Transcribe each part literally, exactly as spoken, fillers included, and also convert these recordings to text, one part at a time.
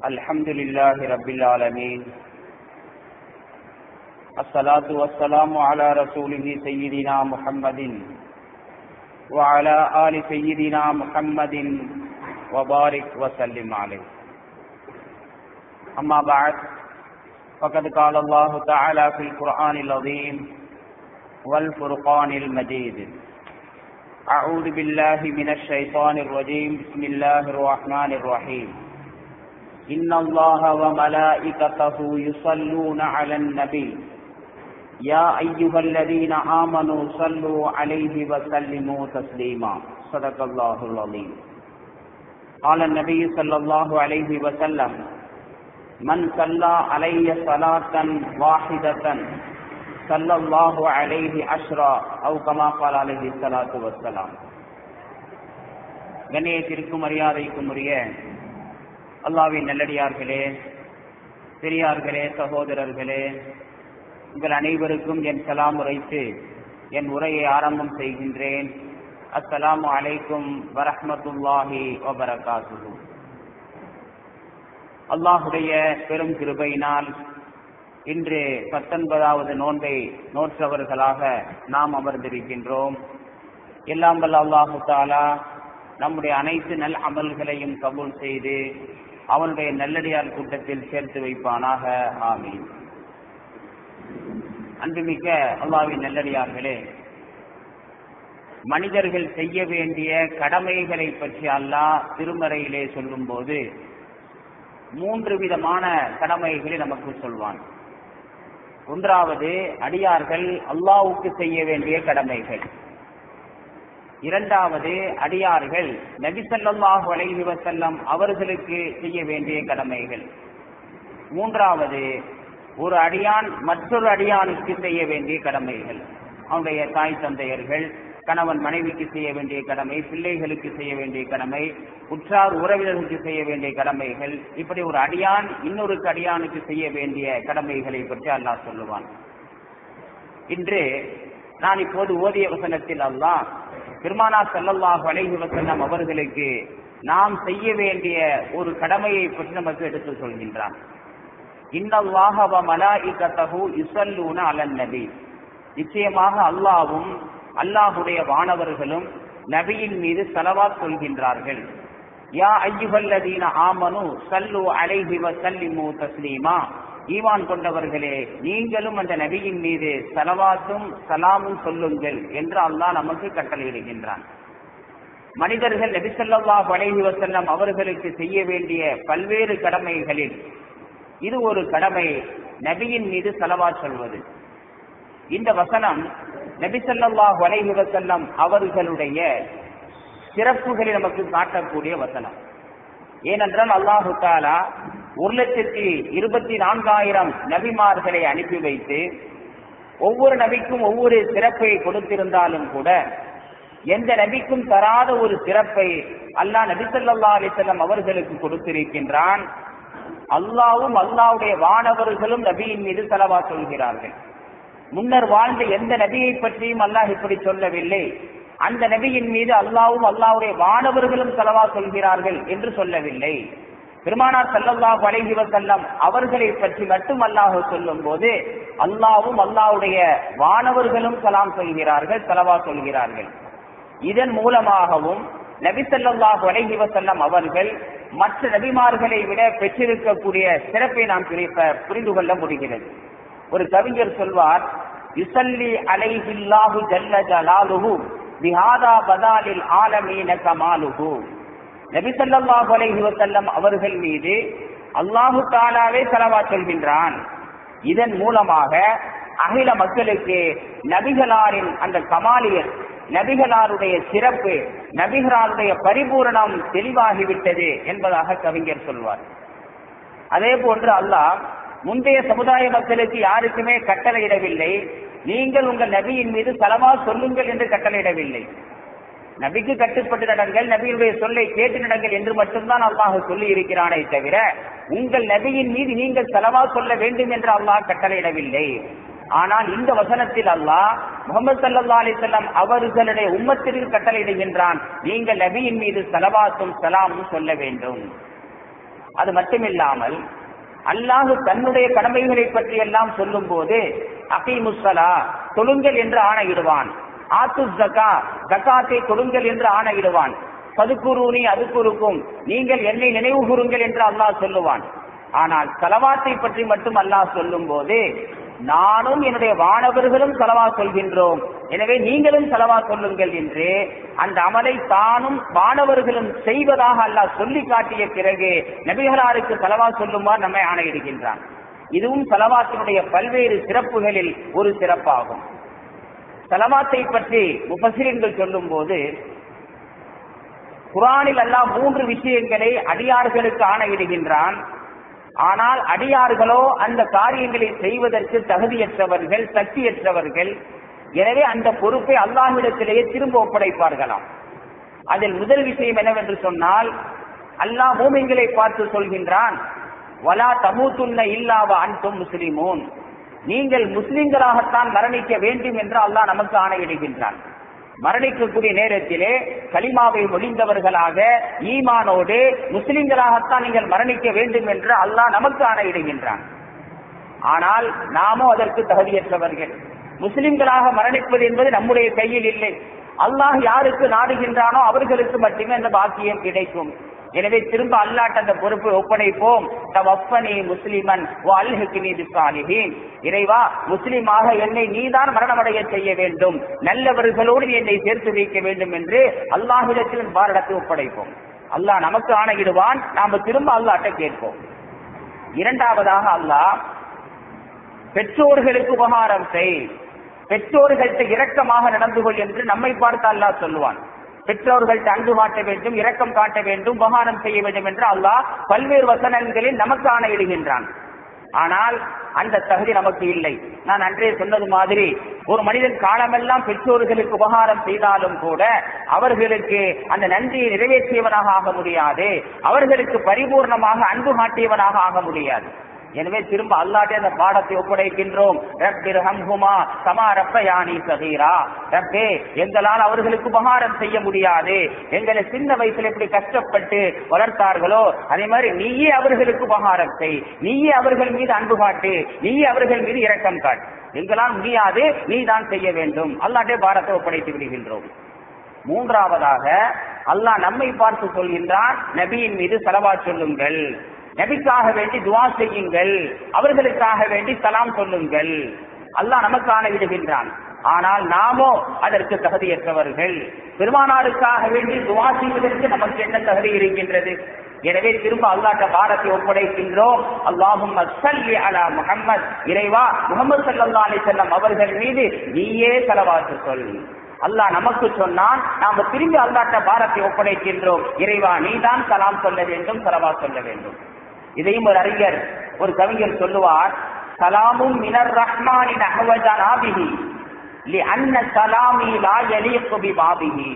الحمد لله رب العالمين. الصلاة والسلام على رسوله سيدنا محمد وعلى آل سيدنا محمد وبارك وسلم عليه. أما بعد، فقد قال الله تعالى في القرآن العظيم والفرقان المجيد: أعوذ بالله من الشيطان الرجيم. بسم الله الرحمن الرحيم. إن الله وملائكته يصلون على النبي يا أيها الذين آمنوا صلوا عليه وسلموا تسليما. صدق الله العظيم. قال النبي صلى الله عليه وسلم: من صلى علي صلاة واحدة صلى الله عليه عشرا أو كما قال عليه الصلاة والسلام. கண்ணியத்திற்கும் மரியாதைக்கும் உரிய அல்லாஹ்வின் நல்லடியார்களே, பெரியார்களே, சகோதரர்களே, உங்கள் அனைவருக்கும் என் சலாம் உரைத்து என் உரையை ஆரம்பம் செய்கின்றேன். அஸ்ஸலாமு அலைக்கும் வரஹ்மத்துல்லாஹி வபரகாத்துஹு. அல்லாஹுடைய பெரும் கிருபையினால் இன்று பத்தொன்பதாவது நோன்பை நோற்றவர்களாக நாம் அமர்ந்திருக்கின்றோம். எல்லாம் வல்ல அல்லாஹு தஆலா நம்முடைய அனைத்து நல் அமல்களையும் கபூல் செய்து அவனுடைய நல்லடியார் கூட்டத்தில் சேர்த்து வைப்பானாக. ஆமீன். அன்புமிக்க அல்லாஹ்வின் நல்லடியார்களே, மனிதர்கள் செய்ய வேண்டிய கடமைகளை பற்றி அல்லாஹ் திருமறையிலே சொல்லும் போது மூன்று விதமான கடமைகளை நமக்கு சொல்வான். ஒன்றாவது, அடியார்கள் அல்லாஹ்வுக்கு செய்ய வேண்டிய கடமைகள். இரண்டாவது, அடியார்கள் நபி ஸல்லல்லாஹு அலைஹி வஸல்லம் அவர்களுக்கு செய்ய வேண்டிய கடமைகள். மூன்றாவது, ஒரு அடியான் மற்றொரு அடியானுக்கு செய்ய வேண்டிய கடமைகள். அவனுடைய தாய் தந்தையர்கள், கணவன் மனைவிக்கு செய்ய வேண்டிய கடமை, பிள்ளைகளுக்கு செய்ய வேண்டிய கடமை, உற்றார் உறவினர்களுக்கு செய்ய வேண்டிய கடமைகள். இப்படி ஒரு அடியான் இன்னொரு அடியானுக்கு செய்ய வேண்டிய கடமைகளை பற்றி அல்லாஹ் சொல்லுவான். இன்று நான் இப்போது ஓதிய வசனத்தில் அல்லாஹ் பெருமானார் ஸல்லல்லாஹு அலைஹி வஸல்லம் அவர்களுக்கு நாம் செய்ய வேண்டிய ஒரு கடமையை பற்றி நமக்கு எடுத்து சொல்கின்றான். இன்னல்லாஹ வ மலாயிகத்தஹு யுஸல்லூன அலன் நபி. நிச்சயமாக அல்லாஹ்வும் அல்லாஹுடைய வானவர்களும் நபியின் மீது ஸலவாத் சொல்கின்றார்கள். யா அய்யுஹல்லதீன ஆமனு ஸல்லு அலைஹி வ ஸல்லிமு தஸ்லீமா. ஈமான் கொண்டவர்களே, நீங்களும் அந்த நபியின் மீது ஸலவாத்தும் ஸலாமும் சொல்லுங்கள் என்று அல்லாஹ் நமக்கு கட்டளையிடுகின்றான். மனிதர்கள் நபி ஸல்லல்லாஹு அலைஹி வஸல்லம் அவர்களுக்கு செய்ய வேண்டிய பல்வேறு கடமைகளில் இது ஒரு கடமை, நபியின் மீது ஸலவாத் சொல்வது. இந்த வசனம் நபி ஸல்லல்லாஹு அலைஹி வஸல்லம் அவர்களுடைய சிறப்புகளை நமக்கு காட்டக்கூடிய வசனம். ஏனென்றால் அல்லாஹு தஆலா ஒரு லட்சத்தி இருபத்தி நான்காயிரம் நபிமார்களை அனுப்பி வைத்து ஒவ்வொரு நபிக்கும் ஒவ்வொரு சிறப்பை கொடுத்திருந்தாலும் கூட எந்த நபிக்கும் தராத ஒரு சிறப்பை அல்லாஹ் நபி ஸல்லல்லாஹு அலைஹி வஸல்லம் அவர்களுக்கு கொடுத்திருக்கின்றான். அல்லாஹ்வும் அல்லாஹ்வுடைய வானவர்களும் நபியின் மீது ஸலவாத் சொல்கிறார்கள். முன்னர் வாழ்ந்த எந்த நபியை பற்றியும் அல்லாஹ் இப்படி சொல்லவில்லை. அந்த நபியின் மீது அல்லாஹ்வும் அல்லாஹ்வுடைய வானவர்களும் ஸலவாத் சொல்கிறார்கள் என்று சொல்லவில்லை. பெருமானார் ஸல்லல்லாஹு அலைஹி வஸல்லம் அவர்களை பற்றி மட்டும் அல்லாஹ் சொல்லும் போது அல்லாஹ்வும் அல்லாஹ்வுடைய வானவர்களும் சலாம் சொல்கிறார்கள், ஸலவாத் சொல்கிறார்கள். இதன் மூலமாகவும் நபி ஸல்லல்லாஹு அலைஹி வஸல்லம் அவர்கள் மற்ற நபிமார்களை விட பெற்றிருக்கக்கூடிய சிறப்பை நாம் புரிந்து கொள்ள முடிகிறது. ஒரு கவிஞர் சொல்வார்: யுஸல்லி அலைஹில்லாஹு ஜல்ல ஜலாலுஹு பிஹாதா பதாலில் ஆலமீன கமாலுஹு. நபி ஸல்லல்லாஹு அலைஹி வஸல்லம் அவர்கள் மீது அல்லாஹு தஆலாவே ஸலவாத் சொல்கின்றான். இதன் மூலமாக அகில மக்களுக்கு நபிகளாரின் அந்த கமாலியத், நபிகளாருடைய சிறப்பு, நபிகளாருடைய பரிபூரணம் தெளிவாகிவிட்டது என்பதாக கவிஞர் சொல்வார். அதே போன்று அல்லாஹ் முந்தைய சமுதாய மக்களுக்கு யாருக்குமே கட்டளையிடவில்லை, நீங்கள் உங்கள் நபியின் மீது ஸலவாத் சொல்லுங்கள் என்று கட்டளையிடவில்லை. நபிக்கு கட்டுப்பட்டு நடங்கள், நபியுடைய சொல்லை கேட்டு நடங்கள் என்று மட்டும்தான் அல்லாஹ் சொல்லி இருக்கிறானே தவிர உங்கள் நபியின் மீது நீங்கள் ஸலவாத் சொல்ல வேண்டும் என்று அல்லாஹ் கட்டளையிடவில்லை. ஆனால் இந்த வசனத்தில் அல்லாஹ் முஹம்மது ஸல்லல்லாஹு அலைஹி வஸல்லம் அவர்களுடைய உம்மத்திற்கு கட்டளையிடுகின்றான், நீங்கள் நபியின் மீது ஸலவாத்தும் ஸலாமும் சொல்ல வேண்டும். அது மட்டுமில்லாமல் அல்லாஹ் தன்னுடைய கடமைகளை பற்றி எல்லாம் சொல்லும் போது அகீமுஸ்ஸலா தொழுங்கள் என்று ஆணையிடுவான், ஆத்து ஜக்கா ஜக்காத்தை கொடுங்கள் என்று ஆணையிடுவான், பதுக்குருனி அதுக்குருக்கும் நீங்கள் என்னை நினைவு கூறுங்கள் என்று அல்லாஹ் சொல்லுவான். ஆனால் ஸலவாத்தை பற்றி மட்டும் அல்லாஹ் சொல்லும் போது நானும் என்னுடைய வானவர்களும் ஸலவா சொல்கின்றோம், எனவே நீங்களும் ஸலவா சொல்லுங்கள் என்று அந்த அமலை தானும் வானவர்களும் செய்வதாக அல்லாஹ் சொல்லி காட்டிய பிறகு நபிகளாருக்கு ஸலவா சொல்லுமாறு நம்மை ஆணையிடுகின்றான். இதுவும் ஸலவாத்தினுடைய பல்வேறு சிறப்புகளில் ஒரு சிறப்பாகும். ஸலவாத்தை பற்றி முஃபஸ்ஸிரீன்கள் சொல்லும் போது குர்ஆனில் அல்லாஹ் மூன்று விஷயங்களை அடியார்களுக்கு ஆணையிடுகின்றான். ஆனால் அடியார்களோ அந்த காரியங்களை செய்வதற்கு தகுதியற்றவர்கள், சக்தியற்றவர்கள். எனவே அந்த பொறுப்பை அல்லாஹ்விடத்திலேயே திரும்ப ஒப்படைப்பார்களாம். அதில் முதல் விஷயம் என்னவென்று சொன்னால், அல்லாஹ் மூமின்களை பார்த்து சொல்கின்றான், வலா தமூதுன்ன இல்லா வ அன்தும் முஸ்லிமூன், நீங்கள் முஸ்லிம்களாகத்தான் மரணிக்க வேண்டும் என்று அல்லாஹ் நமக்கு ஆணையிடுகின்றான். மரணிக்கக்கூடிய நேரத்திலே கலிமாவை ஒழிந்தவர்களாக ஈமானோடு முஸ்லிம்களாகத்தான் நீங்கள் மரணிக்க வேண்டும் என்று அல்லாஹ் நமக்கு ஆணையிடுகின்றான். ஆனால் நாமோ அதற்கு தகுதியற்றவர்கள். முஸ்லிம்களாக மரணிப்பது என்பது நம்முடைய கையில் இல்லை. அல்லாஹ் யாருக்கு நாடுகின்றானோ அவர்களுக்கு மட்டுமே அந்த பாக்கியம் கிடைக்கும். எனவே திரும்ப அல்லாஹ் அந்த பொறுப்பை ஒப்படைப்போம். தவஃபனி முஸ்லிமன் வ அல்ஹிக்னி பிஸ்ஸாலிஹீன், இறைவா முஸ்லிமாக என்னை நீதான் மரணமடைய செய்ய வேண்டும், நல்லவர்களோடு என்னை சேர்த்து வைக்க வேண்டும் என்று அல்லாஹ்விடத்தில் பாரடத்தை ஒப்படைப்போம். அல்லாஹ் நமக்கு ஆணையிடுவான், நாம திரும்ப அல்லாஹ்ட்ட கேட்போம். இரண்டாவதாக அல்லாஹ் பெற்றோர்களுக்கு உபகாரம் செய், பெற்றோர்கள்ட்ட இரக்கமாக நடந்து கொள் என்று நம்மை பார்த்து அல்லாஹ் சொல்லுவான். பெற்றோர்கள்ட்ட அன்பு காட்ட வேண்டும், இரக்கம் காட்ட வேண்டும், உபகாரம் செய்ய வேண்டும் என்று அல்லாஹ் பல்வேறு வசனங்களில் நமக்கு ஆணையிடுகின்றான். ஆனால் அந்த தகுதி நமக்கு இல்லை. நான் அன்றே சொன்னது மாதிரி ஒரு மனிதன் காலமெல்லாம் பெற்றோர்களுக்கு உபகாரம் செய்தாலும் கூட அவர்களுக்கு அந்த நன்றியை நிறைவேற்றியவனாக ஆக முடியாது, அவர்களுக்கு பரிபூர்ணமாக அன்பு காட்டியவனாக ஆக முடியாது. எனவே திரும்ப அல்லாஹ்விடம் அந்த பாடத்தை ஒப்படைக்கின்றோம். ரப்பிர்ஹம்ஹுமா கமா ரப்பயானி ஸகீரா, ரப்பே எங்களால் அவர்களுக்கு உபகாரம் செய்ய முடியாது, எங்களை சின்ன வயசுல எப்படி கஷ்டப்பட்டு வளர்த்தார்களோ அதே மாதிரி நீயே அவர்களுக்கு உபகாரம் செய், நீயே அவர்கள் மீது அன்பு காட்டு, நீயே அவர்கள் மீது இரக்கம் காட்டு, எங்களால் முடியாது, நீ தான் செய்ய வேண்டும். அல்லாஹ்விடம் பாடத்தை ஒப்படைத்து விடுகின்றோம். மூன்றாவதாக அல்லாஹ் நம்மை பார்த்து சொல்கின்றான், நபியின் மீது ஸலவாத் சொல்லுங்கள், நபிக்காக வேண்டி துஆ செய்யுங்கள், அவர்களுக்காக வேண்டி சலாம் சொல்லுங்கள். அல்லாஹ் நமக்கு ஆணையிடுகின்றான். ஆனால் நாமோ அதற்கு தகுதியற்றவர்கள். பெருமானாருக்காக வேண்டி துஆ செய்வதற்கு நமக்கு என்ன தகுதி இருக்கின்றது? எனவே திரும்ப அல்லாஹ்விடம் பாரத்தை ஒப்படைக்கின்றோம். அல்லாஹும்ம ஸல்லி அலா முஹம்மத், இறைவா முஹம்மது ஸல்லல்லாஹு அலைஹி வஸல்லம் அவர்கள் மீது நீயே ஸலவாத் சொல். அல்லாஹ் நமக்கு சொன்னான், நாம திரும்பி அல்லாஹ்விடம் பாரத்தை ஒப்படைக்கின்றோம். இறைவா நீதான் சலாம் சொல்ல வேண்டும், ஸலவாத் சொல்ல வேண்டும். இதையும் ஒரு அறிஞர், ஒரு கவிஞர் சொல்லுவார், சலாமும் மினர் ரஹ்மானி நஹவஜனா பிஹி லிஅன்ன சலாமி லா யலீகு பிபாபிஹி,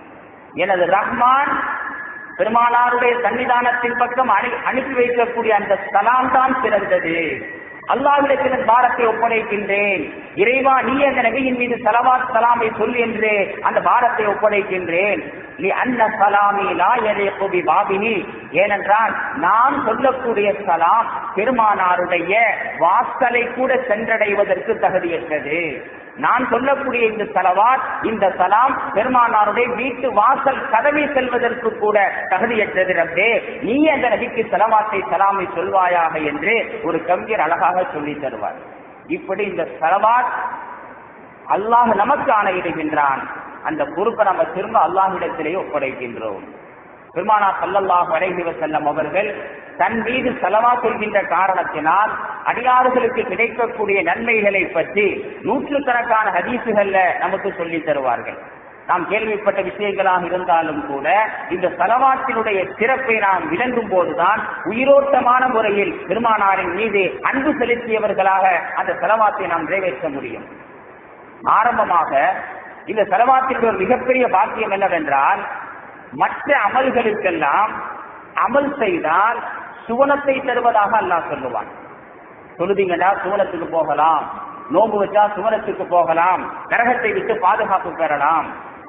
எனது ரஹ்மான் பெருமானாருடைய சன்னிதானத்தின் பக்கம் அனுப்பி வைக்கக்கூடிய அந்த சலாம் தான் சிறந்தது. அல்லாஹ்விடத்தில் பாரத்தை ஒப்படைக்கின்றேன். இறைவா நீ அந்த நபியின் மீது ஸலவாத் சலாமை சொல் என்று அந்த பாரத்தை ஒப்படைக்கின்றேன். லிஅன்ன ஸலாமி லா யலீகு பிபாபிஹி, ஏனென்றால் நான் சொல்லக்கூடிய சலாம் பெருமானாருடைய வாசலை கூட சென்றடைவதற்கு தகுதியற்றது. நான் சொல்லக்கூடிய இந்த ஸலவாத், இந்த சலாம் பெருமானாருடைய வீட்டு வாசல் கதவை செல்வதற்கு கூட தகுதியற்றது. ரப்பே நீ அந்த நபிக்கு ஸலவாத்தை சலாமை சொல்வாயாக என்று ஒரு கவிஞர் அழகாக சொல்லி தருவார். இப்படி இந்த ஸலவாத் அல்லாஹ் நமக்கு ஆணையிடுகின்றான். அந்த பொறுப்பை நம்ம திரும்ப அல்லாஹ்விடத்திலேயே ஒப்படைக்கின்றோம். பெருமானார் ஸல்லல்லாஹு அலைஹி வஸல்லம் அவர்கள் தன் மீது ஸலவாத் சொல்கின்ற காரணத்தினால் அடியார்களுக்கு கிடைக்கக்கூடிய நன்மைகளை பற்றி நூற்றுக்கணக்கான ஹதீசுகள்ல நமக்கு சொல்லி தருவார்கள். நாம் கேள்விப்பட்ட விஷயங்களாக இருந்தாலும் கூட இந்த ஸலவாத்தினுடைய சிறப்பை நாம் விளங்கும் போதுதான் உயிரோட்டமான முறையில் பெருமானாரின் மீது அன்பு செலுத்தியவர்களாக அந்த ஸலவாத்தை நாம் நிறைவேற்ற முடியும். ஆரம்பமாக இந்த ஸலவாத்தினுடைய ஒரு மிகப்பெரிய பாக்கியம் என்னவென்றால், மற்ற அமல்களுக்கெல்லாம் அமல் செய்தால் சுவனத்தை தருவதாக அல்லாஹ் சொல்லுவான். தொழுதிங்கன்னா சுவனத்துக்கு போகலாம், நோன்பு வச்சா சுவனத்துக்கு போகலாம், நரகத்தை விட்டு பாதுகாப்பு பெறலாம்.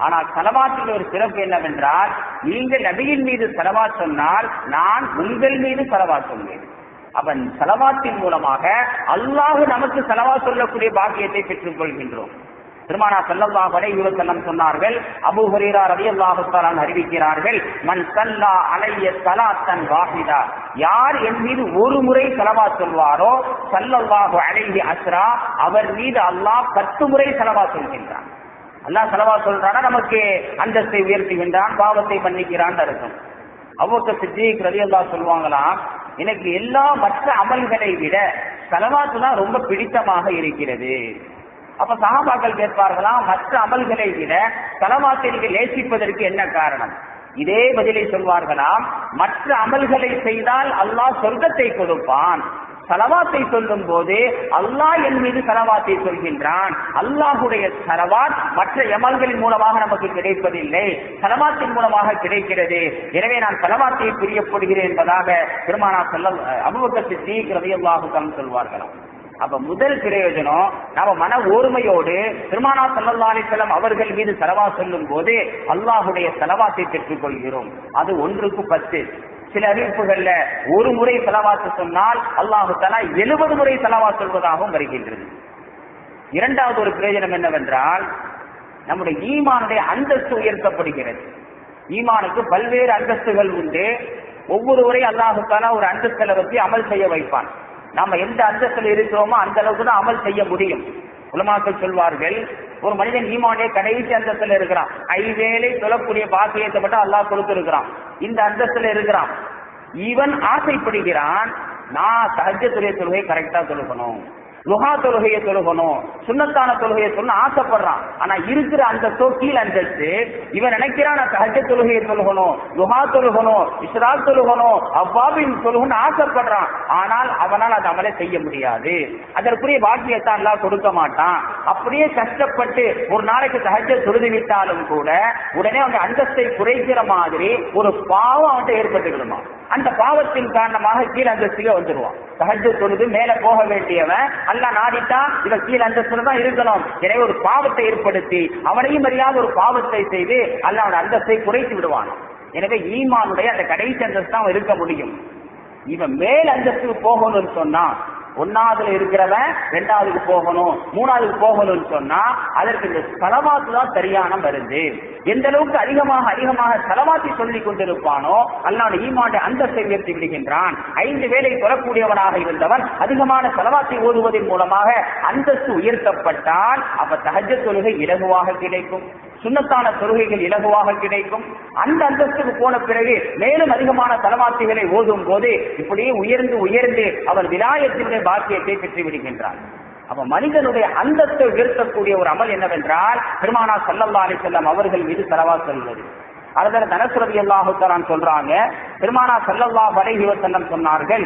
ஆனால் ஸலவாத்தில் ஒரு சிறப்பு என்னவென்றால், நீங்கள் நபியின் மீது ஸலவாத் சொன்னால் நான் உங்கள் மீது ஸலவாத் சொல்வேன். அப்ப ஸலவாத்தின் மூலமாக அல்லாஹ் நமக்கு ஸலவாத் சொல்லக்கூடிய பாக்கியத்தை பெற்றுக் கொள்கின்றோம். பெருமானார் ஸல்லல்லாஹு அலைஹி வஸல்லம் சொன்னார்கள், அபூ ஹுரைரா ரலியல்லாஹு தஆலா அறிவிக்கிறார்கள், மன் ஸல்லா அலைய ஸலாத்தன் வாஹிதா, யார் என் மீது ஒரு முறை ஸலவாத் சொல்வாரோ ஸல்லல்லாஹு அலைஹி அஸ்ரா, அவர் மீது அல்லாஹ் பத்து முறை ஸலவாத் சொல்கின்றான். அல்லாஹ் ஸலவாத் சொல்றானா நமக்கு அந்தஸ்தை உயர்த்துகின்றான், பாவத்தை மன்னிக்கிறான் அர்த்தம். அபூபக்கர் சித்திக் ரலியல்லாஹு சொல்வாங்களாம், எனக்கு எல்லா மற்ற அமல்களை விட ஸலவாத் தான் ரொம்ப பிடித்தமாக இருக்கிறது. அப்ப சஹாபாக்கள் கேட்பார்களாம், மற்ற அமல்களை விட ஸலவாத்தை நீங்கள் நேசிப்பதற்கு என்ன காரணம்? இதே பதிலை சொல்வார்களாம், மற்ற அமல்களை செய்தால் அல்லாஹ் சொர்க்கத்தை கொடுப்பான், ஸலவாத்தை சொல்லும் போது அல்லாஹ் என் மீது ஸலவாத்தை சொல்கின்றான். அல்லாஹுடைய ஸலவாத் மற்ற அமல்களின் மூலமாக நமக்கு கிடைப்பதில்லை, ஸலவாத்தின் மூலமாக கிடைக்கிறது. எனவே நான் ஸலவாத்தை பிரியப்படுகிறேன் என்பதாக பெருமானார் ஸல்லல்லாஹு அபூபக்கர் சித்திக் ரலியல்லாஹு தஆலா சொல்வார்களாம். அப்ப முதல் பிரயோஜனம், நாம மன ஓர்மையோடு பெருமானார் ஸல்லல்லாஹு அலைஹி வஸல்லம் அவர்கள் மீது ஸலவாத் சொல்லும் போது அல்லாஹுடைய ஸலவாத்தை பெற்றுக் கொள்கிறோம். அது ஒன்றுக்கு பத்து. சில அறிவிப்புகள்ல ஒரு முறை ஸலவாத் சொன்னால் அல்லாஹு தஆலா எழுபது முறை ஸலவாத் சொல்வதாகவும் வருகின்றது. இரண்டாவது ஒரு பிரயோஜனம் என்னவென்றால், நம்முடைய ஈமானுடைய அந்தஸ்து உயர்த்தப்படுகிறது. ஈமானுக்கு பல்வேறு அந்தஸ்துகள் உண்டு. ஒவ்வொருவரை அல்லாஹு தஆலா ஒரு அந்தஸ்துல வச்சு அமல் செய்ய வைப்பான். நாம எந்த அந்தஸ்தில் இருக்கிறோமோ அந்த அளவுக்கு தான் அமல் செய்ய முடியும். உலமாக்கள் சொல்வார்கள், ஒரு மனிதன் ஈமானே கடைசி அந்தஸ்தில் இருக்கிறான், ஐவேளை சொல்லக்கூடிய பாக்கியத்தை மட்டும் அல்லாஹ் கொடுத்திருக்கிறான், இந்த அந்தஸ்தில் இருக்கிறான். இவன் ஆசைப்படுகிறான், நான் தஹஜ்ஜுடைய தொழுகை கரெக்டா தொழுகணும், லுஹா தொழுகையை தொழுகணும், சுன்னத்தான தொழுகையை சொல்ல ஆசைப்படுறான். ஆனா இருக்கிற அந்தஸ்தோ கீழ் அந்தஸ்து. இவன் நினைக்கிறான் நான் தஹஜ்ஜுத் தொழுகையை தொழுகணும், லுஹா தொழுகணும், இஸ்ராக் தொழுகணும், அவ்வாபின் தொழுகணும் ஆசைப்படுறான். ஆனால் அவனால் அது அமலை செய்ய முடியாது, அதற்குரிய பாக்கியத்தை அல்லாஹ் கொடுக்க மாட்டான். அப்படியே கஷ்டப்பட்டு ஒரு நாளைக்கு தஹஜ்ஜுத் தொழுது விட்டாலும் கூட உடனே அவங்க அந்தஸ்தை குறைக்கிற மாதிரி ஒரு பாவம் அவன்கிட்ட ஏற்பட்டு விடுமா. அந்த பாவத்தின் காரணமாக கீழ் அந்தஸ்துக்கு வந்துடுவான். தஹஜ்ஜுத் தொழுது மேல போக வேண்டியவன் அல்லாஹ் நாடிட்டா இவன் கீழ் அந்தஸ்துல தான் இருக்கணும். எனவே ஒரு பாவத்தை ஏற்படுத்தி அவனையும் அறியாத ஒரு பாவத்தை செய்து அல்லாஹ் அவன் அந்தஸ்தை குறைத்து விடுவான். எனவே ஈமானுடைய அந்த கடைசி அந்தஸ்து தான் இருக்க முடியும். இவன் மேல் அந்தஸ்துக்கு போகணும்னு சொன்னா, ஒன்னாவதுல இருக்கிறவன் ரெண்டாவதுக்கு போகணும், மூணாவதுக்கு போகணும்னு சொன்னா அதற்கு இந்த ஸலவாத் தான் சரியான மருந்து. எந்த அளவுக்கு அதிகமாக அதிகமாக ஸலவாத்தை சொல்லிக் கொண்டிருப்பானோ அல்லாஹ் ஈமானுடைய அந்தஸ்தை உயர்த்தி விடுகின்றான். ஐந்து வேளை தொழக்கூடியவனாக இருந்தவன் அதிகமான ஸலவாத்தை ஓதுவதன் மூலமாக அந்தஸ்து உயர்த்தப்பட்டால் அப்ப தஹஜ்ஜுத் தொழுகை இலகுவாக கிடைக்கும், சுன்னத்தான தொழுகைகள் இலகுவாக கிடைக்கும். அந்த அந்தஸ்துக்கு போன பிறகு மேலும் அதிகமான ஸலவாத்துகளை ஓதும் போது இப்படியே உயர்ந்து உயர்ந்து அவர் விலாயத்தினுடைய பாக்கியத்தை பெற்று விடுகின்றார். அப்ப மனிதனுடைய அந்தஸ்தை உயர்த்தக்கூடிய ஒரு அமல் என்னவென்றால் பெருமானார் ஸல்லல்லாஹு அலைஹி வஸல்லம் அவர்கள் மீது ஸலவாத் சொல்வது. அதனால அனஸ் ரலியல்லாஹு தஆலா சொல்றாங்க, பெருமானார் ஸல்லல்லாஹு அலைஹி வஸல்லம் சொன்னார்கள்,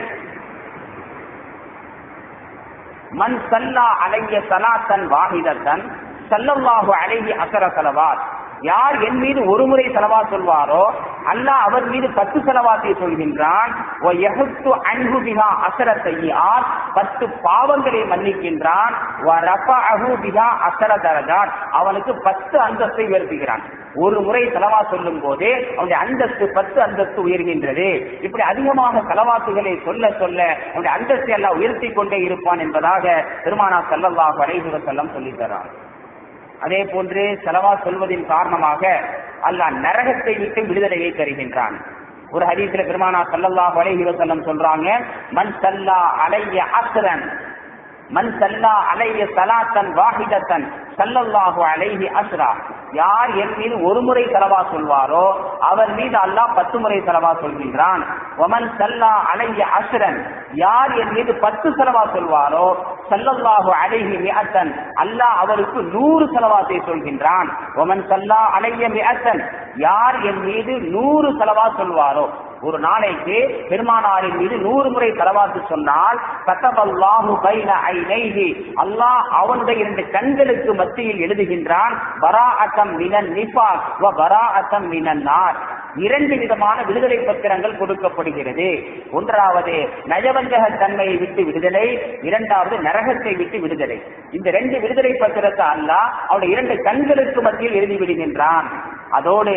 மன் ஸல்லா அலைய ஸலாத்தன் வாஹிதத்தன் ஸல்லல்லாஹு அலைஹி அஸர ஸலவாத், யார் என் மீது ஒரு முறை ஸலவாத் சொல்வாரோ அல்லாஹ் அவர் மீது பத்து ஸலவாத்தை சொல்கின்றான். வ யஹத்து அன்ஹு பிஹா அஸர ஸய்யிஆத், பத்து பாவங்களை மன்னிக்கின்றான். வ ரஃபஅஹு பிஹா அஸர தரஜாத், அவனுக்கு பத்து அந்தஸ்தை உயர்த்துகிறான். ஒரு முறை ஸலவாத் சொல்லும் போது அவனுடைய அந்தஸ்து பத்து அந்தஸ்து உயர்கின்றது. இப்படி அதிகமாக ஸலவாத்துகளை சொல்ல சொல்ல அவனுடைய அந்தஸ்தை எல்லாம் உயர்த்தி கொண்டே இருப்பான் என்பதாக பெருமானார் ஸல்லல்லாஹு அலைஹி வஸல்லம் சொல்லித் தரார். அதே போன்று ஸலவாத் சொல்வதின் காரணமாக அல்லாஹ் நரகத்தை விட்டு விடுதலையை தருகின்றான். ஒரு ஹதீஸ்ல பெருமானார் ஸல்லல்லாஹு அலைஹி வஸல்லம் சொல்றாங்க, மன் ஸல்லா அலைய அஸ்ரன் மன் ஸல்லா அலைய ஸலாத்தன் வாஹிதத்தன் ஸல்லல்லாஹு அலைஹி அஸ்ரா, யார் என் மீது ஒரு முறை ஸலவாத் சொல்வாரோ அவர் மீது அல்லாஹ் பத்து முறை ஸலவாத் சொல்கின்றான். வமன் ஸல்லா அலைய அஸ்ரன், யார் என் மீது பத்து ஸலவாத் சொல்வாரோ ஸல்லல்லாஹு அலைஹி மிஅத்தன், அல்லாஹ் அவருக்கு நூறு ஸலவாத்தை சொல்கின்றான். வமன் ஸல்லா அலைய மிஅத்தன், யார் என் மீது நூறு ஸலவாத் சொல்வாரோ, ஒரு நாளைக்கு பெருமானாரின் மீது நூறு முறை ஸலவாத் சொன்னால் கதபல்லாஹு பைன ஐனைஹி, அல்லாஹ் அவனுடைய இரண்டு கண்களுக்கு மத்தியில் எழுதுகின்றான், பராஅத்தம் மினன் நிஃபாக் வ பராஅத்தம் மினன் நார், இரண்டு விதமான விடுதலை பத்திரங்கள் கொடுக்கப்படுகிறது. ஒன்றாவது நயவஞ்சக தன்மையை விட்டு விடுதலை, இரண்டாவது நரகத்தை விட்டு விடுதலை. இந்த ரெண்டு விடுதலை பத்திரத்தை அல்லாஹ் அவருடைய இரண்டு கண்களுக்கு மத்தியில் எழுதி விடுகின்றான். அதோடு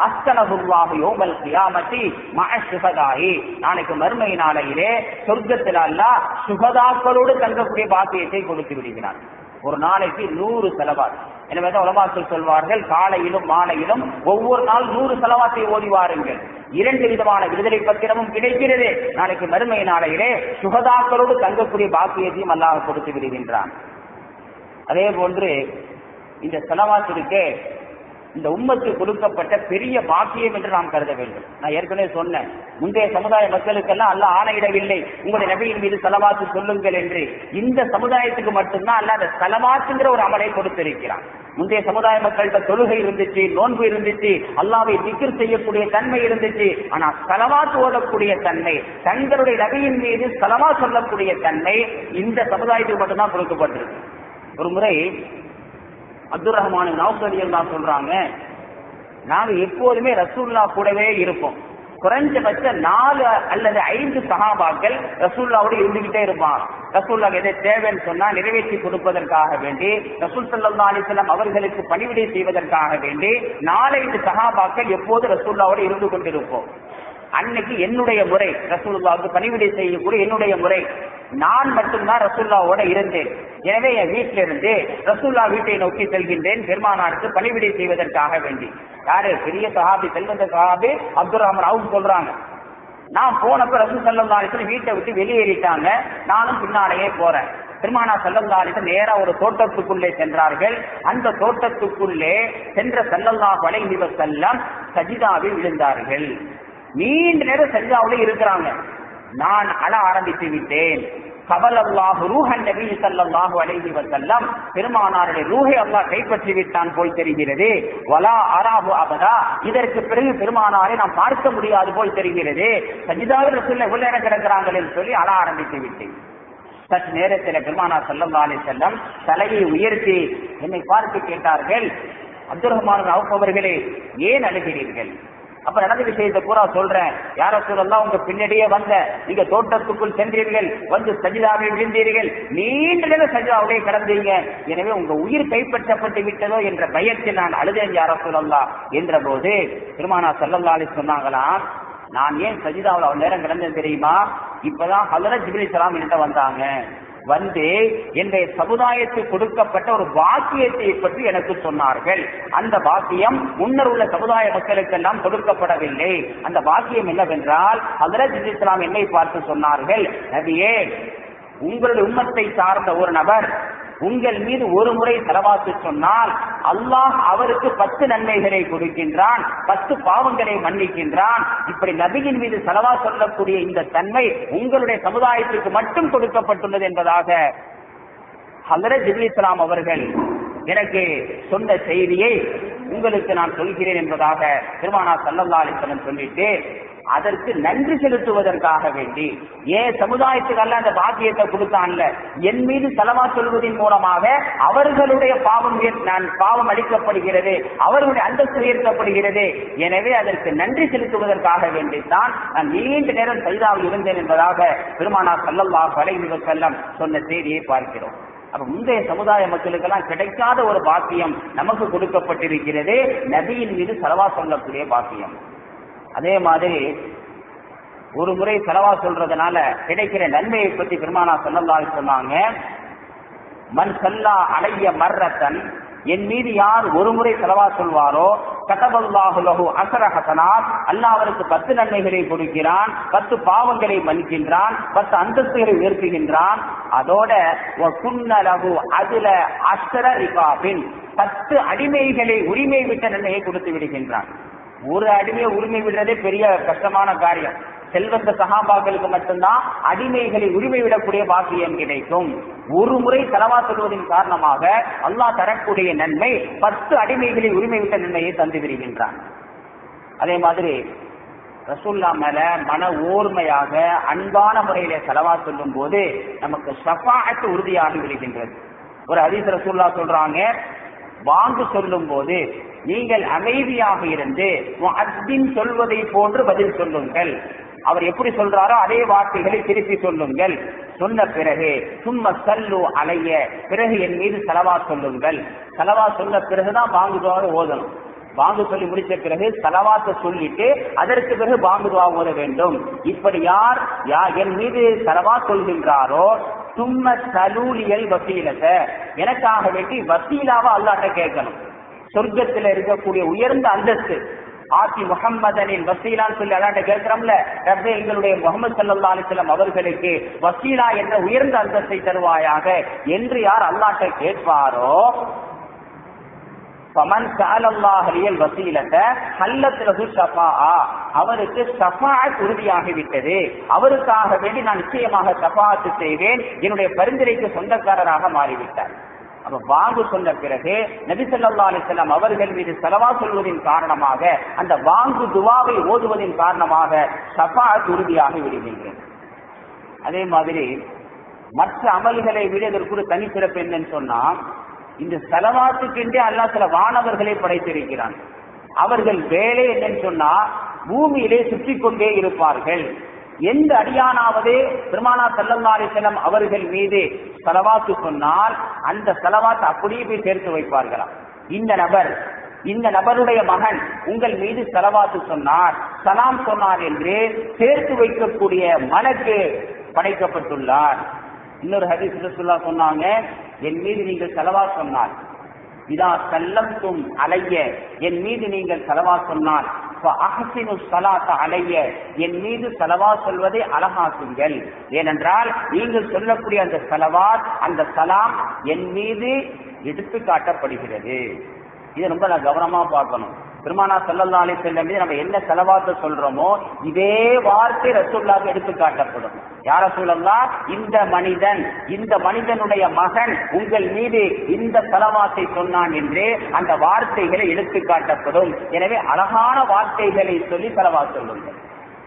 நாளைக்கு மறுமை நாளையிலே சொர்க்கத்தில் அல்லாஹ் சுகதாக்களோடு தங்கக்கூடிய பாக்கியத்தை கொடுத்து விடுகிறான். ஒரு நாளைக்கு நூறு செலவாத். எனவே உலமாக்கள் சொல்வார்கள், காலையிலும் மாலையிலும் ஒவ்வொரு நாள் நூறு செலவாத்தை ஓதி வாருங்கள். இரண்டு விதமான விடுதலை பத்திரமும் கிடைக்கிறது. நாளைக்கு மறுமை நாளையிலே சுகதாக்களோடு தங்கக்கூடிய பாக்கியத்தையும் அல்லாஹ் கொடுத்து விடுகின்றான். அதே போன்று இந்த செலவாத்திற்கு இந்த உம்மத்து கொடுக்கப்பட்ட பெரிய பாக்கியம் என்று நாம் கருத வேண்டும். நான் ஏற்கனவே சொன்னேன், முந்தைய சமுதாய மக்களுக்கெல்லாம் அல்லாஹ் ஆணையிடவில்லை உங்களுடைய நபியின் மீது செலவாத்து சொல்லுங்கள் என்று. இந்த சமுதாயத்துக்கு மட்டும்தான் அல்லாஹ் அந்த செலவாத்துங்கிற ஒரு அமலை கொடுத்திருக்கிறான். முந்தைய சமுதாய மக்கள்கிட்ட தொழுகை இருந்துச்சு, நோன்பு இருந்துச்சு, அல்லாஹ்வை திக்ர் செய்யக்கூடிய தன்மை இருந்துச்சு. ஆனா செலவாத்து ஓடக்கூடிய தன்மை, தங்களுடைய நபியின் மீது செலவா சொல்லக்கூடிய தன்மை இந்த சமுதாயத்துக்கு மட்டும்தான் கொடுக்கப்பட்டிருக்கு. ஒரு முறை அப்துல் ரஹ்மான் நௌஃபலியல்லாஹ் சொல்றாங்க, நாங்க எப்போதுமே ரசூலுல்லாஹ் கூடவே இருப்போம். குறைஞ்சபட்ச நாலு அல்லது ஐந்து சஹாபாக்கள் ரசூலுல்லாஹ்வோடு இருந்துகிட்டே இருப்பாங்க. ரசூலுல்லாஹ் எதை தேவைன்னு சொன்னா நிறைவேற்றி கொடுப்பதற்காக வேண்டி, ரசூல் ஸல்லல்லாஹு அலைஹி வஸல்லம் அவர்களுக்கு பணிவிடை செய்வதற்காக வேண்டி நாலைந்து சஹாபாக்கள் எப்போது ரசூலுல்லாஹ்வோடு இருந்து கொண்டிருப்போம். அன்னைக்கு என்னுடைய முறை, ரசூலுல்லாஹ்வுக்கு பணிவிடை செய்யக்கூடிய என்னுடைய முறை, நான் மட்டும்தான் ரசூலுல்லாஹ்வோட இருந்தேன். எனவே என் வீட்டில இருந்து ரசூலுல்லாஹ் வீட்டை நோக்கி செல்கின்றேன் பெருமானாருக்கு பணிவிடை செய்வதற்காக வேண்டி. யாரு? பெரிய சஹாபி, செல்வந்த சஹாபி அப்துல் ரஹ்மான் அவுஃப் சொல்றாங்க. நான் போனப்ப ரசூல் ஸல்லல்லாஹு அலைஹி வஸல்லம் வீட்டை விட்டு வெளியேறிட்டாங்க. நானும் பின்னாலேயே போறேன். பெருமானா ஸல்லல்லாஹு அலைஹி வஸல்லம் நேரா ஒரு தோட்டத்துக்குள்ளே சென்றார்கள். அந்த தோட்டத்துக்குள்ளே சென்ற ஸல்லல்லாஹு அலைஹி வஸல்லம் சஜிதாவில் விழுந்தார்கள். நீண்ட நேரம் சஜிதாவுல இருக்கிறாங்க. நான் அழ ஆரம்பித்து விட்டேன். கபலல்லாஹு ரூஹன் நபி ஸல்லல்லாஹு அலைஹி வஸல்லம், பெருமானாருடைய ரூஹை அல்லாஹ் கைப்பற்றி விட்டான் போல் தெரிகிறது. வலா அராஹு அபதா, இதற்கு பிறகு பெருமானாரை நாம் பார்க்க முடியாது போல் தெரிகிறது. சஜிதாவில் ரசூலுல்லாஹ் எவ்வளவு நேரம் கிடக்கிறார்கள் என்று சொல்லி அழ ஆரம்பித்து விட்டேன். சற்று நேரத்தில் பெருமானார் ஸல்லல்லாஹு அலைஹி வஸல்லம் தலையை உயர்த்தி என்னை பார்த்து கேட்டார்கள், அப்துல் ரஹ்மான் அவுஃப் அவர்களே, ஏன் அழுகிறீர்கள்? அப்ப நடந்த விஷயத்தை பூரா சொல்றேன். யார சொல்லலாம், உங்க பின்னாடியே வந்த, நீங்க தோட்டத்துக்குள் சென்றீர்கள், வந்து சஜிதாவில் விழுந்தீர்கள், நீண்ட நேரம் சஜிதாவுடைய கடந்தீங்க, எனவே உங்க உயிர் கைப்பற்றப்பட்டு விட்டதோ என்ற பயத்தில் நான் அழுதேன் யார சொல்லலாம் என்ற போது பெருமானா ஸல்லல்லாஹு அலைஹி வஸல்லம் சொன்னாங்களாம், நான் ஏன் சஜிதாவில் அவ்வளவு நேரம் கிடந்தேன் தெரியுமா? இப்பதான் ஹஜ்ரத் ஜிப்ரீல் ஸலாம் என்கிட்ட வந்தாங்க. வந்து என்னுடைய சமுதாயத்துக்கு கொடுக்கப்பட்ட ஒரு பாக்கியத்தை பற்றி எனக்கு சொன்னார்கள். அந்த பாக்கியம் முன்னர் உள்ள சமுதாய மக்களுக்கெல்லாம் கொடுக்கப்படவில்லை. அந்த பாக்கியம் என்னவென்றால், ஹஜ்ரத் ஜிப்ரீல் ஸலாம் என்னை பார்த்து சொன்னார்கள், நபியே, உங்களுடைய உம்மத்தை சார்ந்த ஒரு நபர் உங்கள் மீது ஒரு முறை செலவாத்து சொன்னால் அல்லாஹ் அவருக்கு பத்து நன்மைகளை கொடுக்கின்றான், பத்து பாவங்களை மன்னிக்கின்றான். இப்படி நபியின் மீது செலவா சொல்லக்கூடிய இந்த தன்மை உங்களுடைய சமுதாயத்திற்கு மட்டும் கொடுக்கப்பட்டுள்ளது என்பதாக ஹஜ்ரத் ஜிப்ரீல் ஸலாம் அவர்கள் எனக்கு சொன்ன செய்தியை உங்களுக்கு நான் சொல்கிறேன் என்பதாக பெருமானார் ஸல்லல்லாஹு அலைஹி வஸல்லம் சொல்லிட்டு, அதற்கு நன்றி செலுத்துவதற்காக வேண்டி, ஏன் சமுதாயத்துக்கு அல்ல அந்த பாக்கியத்தை கொடுத்தான்ல, என் மீது செலவா சொல்வதன் மூலமாக அவர்களுடைய பாவம் நான் பாவம் அளிக்கப்படுகிறது, அவர்களுடைய அந்தஸ்து உயர்த்தப்படுகிறது. எனவே அதற்கு நன்றி செலுத்துவதற்காக வேண்டித்தான் நான் நீண்ட நேரம் சஜிதாவில் இருந்தேன் என்பதாக பெருமானார் ஸல்லல்லாஹு அலைஹி வஸல்லம் சொன்ன செய்தியை பார்க்கிறோம். அப்ப முந்தைய சமுதாய மக்களுக்கெல்லாம் கிடைக்காத ஒரு பாக்கியம் நமக்கு கொடுக்கப்பட்டிருக்கிறது, நபியின் மீது செலவா சொல்லக்கூடிய பாக்கியம். அதே மாதிரி ஒரு முறை செலவா சொல்றதுனால கிடைக்கிற நன்மையை பற்றி பெருமானார் ஸல்லல்லாஹு அலைஹி வஸல்லம் சொன்னாங்க, மன் ஸல்லா அலைய மர்ரத்தன், என் மீது யார் ஒரு முறை செலவா சொல்வாரோ, கதபல்லாஹு லஹு அஸர ஹஸனாத், அல்லாஹ் அவருக்கு பத்து நன்மைகளை கொடுக்கிறான், பத்து பாவங்களை மன்னிக்கின்றான், பத்து அந்தஸ்துகளை உயர்த்துகின்றான். அதோட வகுன்ன லஹு அதுல அஸர ரிகாபின், பத்து அடிமைகளை உரிமை விட்ட நன்மையை கொடுத்து விடுகின்றான். ஒரு அடிமையை உரிமை விடுறதே பெரிய கஷ்டமான காரியம். செல்வந்த சஹாபாக்களுக்கு மட்டும்தான் அடிமைகளை உரிமை விடக்கூடிய பாக்கியம் கிடைக்கும். ஒரு முறை செலவா சொல்வதன் காரணமாக அல்லாஹ் தரக்கூடிய நன்மை பத்து அடிமைகளை உரிமை விட்ட நன்மையை தந்து விடுகின்றான். அதே மாதிரி ரசூலுல்லாஹ் மேல மன ஓர்மையாக அன்பான முறையில செலவா சொல்லும் போது நமக்கு ஷஃபாஅத் உறுதியாகி விடுகின்றது. ஒரு ஹதீஸ் ரசூலுல்லாஹ் சொல்றாங்க, வாங்கு சொல்லும் போது நீங்கள் அமைதியாக இருந்து முஅத்தின் சொல்வதை போன்று பதில் சொல்லுங்கள். அவர் எப்படி சொல்றாரோ அதே வார்த்தைகளை திருப்பி சொல்லுங்கள். சொன்ன பிறகு சும்ம சல்லு அலைய, பிறகு என் மீது ஸலவாத் சொல்லுங்கள். ஸலவாத் சொன்ன பிறகுதான் பாங்கு துஆ ஓதணும். பாங்கு சொல்லி முடித்த பிறகு ஸலவாத்தை சொல்லிட்டு அதற்கு பிறகு பாங்கு துஆ ஓத வேண்டும். இப்படி யார் யார் என் மீது ஸலவாத் சொல்கின்றாரோ சும்ம சலூலியல் வசீலத்தை, எனக்காக வேண்டி வசீலாவை அல்லாஹ்ட்ட கேட்கணும். சொர்க்கத்தில் இருக்கக்கூடிய உயர்ந்த அந்தஸ்து ஆதி முஹம்மதனின் வசீலான்னு சொல்லி அல்லாஹ்ட்ட கேட்கிறோம்ல, ரப்பே எங்களுடைய முஹம்மது ஸல்லல்லாஹு அலைஹி வஸல்லம் அவர்களுக்கு வசீலா என்ற உயர்ந்த அந்தஸ்தை தருவாயாக என்று யார் அல்லாஹ்ட்ட கேட்பாரோ, ஃபமன் ஸஅலல்லாஹு லியல் வஸீலத ஹல்லத் லஹு ஷஃபாஅ, அவருக்கு ஷஃபாஅத் உறுதியாகிவிட்டது, அவருக்காக வேண்டி நான் நிச்சயமாக ஷஃபாஅத் செய்வேன், என்னுடைய பரிந்துரைக்கு சொந்தக்காரராக மாறிவிட்டார். அப்ப வாங்கு சொன்ன பிறகு நபி ஸல்லல்லாஹு அலைஹி வஸல்லம் அவர்கள் மீது ஸலவாத் சொல்வதின் காரணமாக, அந்த வாங்கு துஆவை ஓதுவதின் காரணமாக ஷஃபாஅத் உறுதியாகி விடுகின்றது. அதே மாதிரி மற்ற அமல்களை விட இதற்கு ஒரு தனி சிறப்பு என்னன்னு சொன்னா, இந்த ஸலவாத்துக்கென்றே அல்லாஹ் சில வானவர்களை படைத்திருக்கிறான். அவர்கள் வேலை என்னன்னு சொன்னா பூமியிலே சுற்றி கொண்டே இருப்பார்கள். எந்த அடியானாவது பெருமானார் ஸல்லல்லாஹு அலைஹி வஸல்லம் அவர்கள் மீது ஸலவாத்து சொன்னால் அந்த ஸலவாத் அப்படியே போய் சேர்த்து வைப்பார்களாம். இந்த நபர் இந்த நபருடைய மகன் உங்கள் மீது ஸலவாத்து சொன்னார், சலாம் சொன்னார் என்று சேர்த்து வைக்கக்கூடிய மலக்கு படைக்கப்பட்டுள்ளார். இன்னொரு ஹதீஸ் ரசூலுல்லாஹ் சொன்னாங்க, என் மீது நீங்கள் ஸலவாத் சொன்னால், இதா சல்லம்தும் அலைய, என் மீது நீங்கள் ஸலவாத் சொன்னால், ஃபஅஹ்சினு ஸலாத அலைய, என் மீது ஸலவாத் சொல்வதை அழகாக்குங்கள். ஏனென்றால் நீங்கள் சொல்லக்கூடிய அந்த ஸலவாத், அந்த சலாம் என் மீது எடுத்து காட்டப்படுகிறது. இதை ரொம்ப நான் கவனமா பார்க்கணும். பெருமானார் ஸல்லல்லாஹு அலைஹி வஸல்லம் மீது நம்ம என்ன ஸலவாத்தை சொல்றோமோ இதே வார்த்தை ரசூலுல்லாஹ்வுக்கு எடுத்து காட்டப்படும். யா ரசூலல்லாஹ், இந்த மனிதன் இந்த மனிதனுடைய மகன் உங்கள் மீது இந்த ஸலவாத்தை சொன்னான் என்று அந்த வார்த்தைகளை எடுத்து காட்டப்படும். எனவே அழகான வார்த்தைகளை சொல்லி ஸலவாத் சொல்லுங்கள்.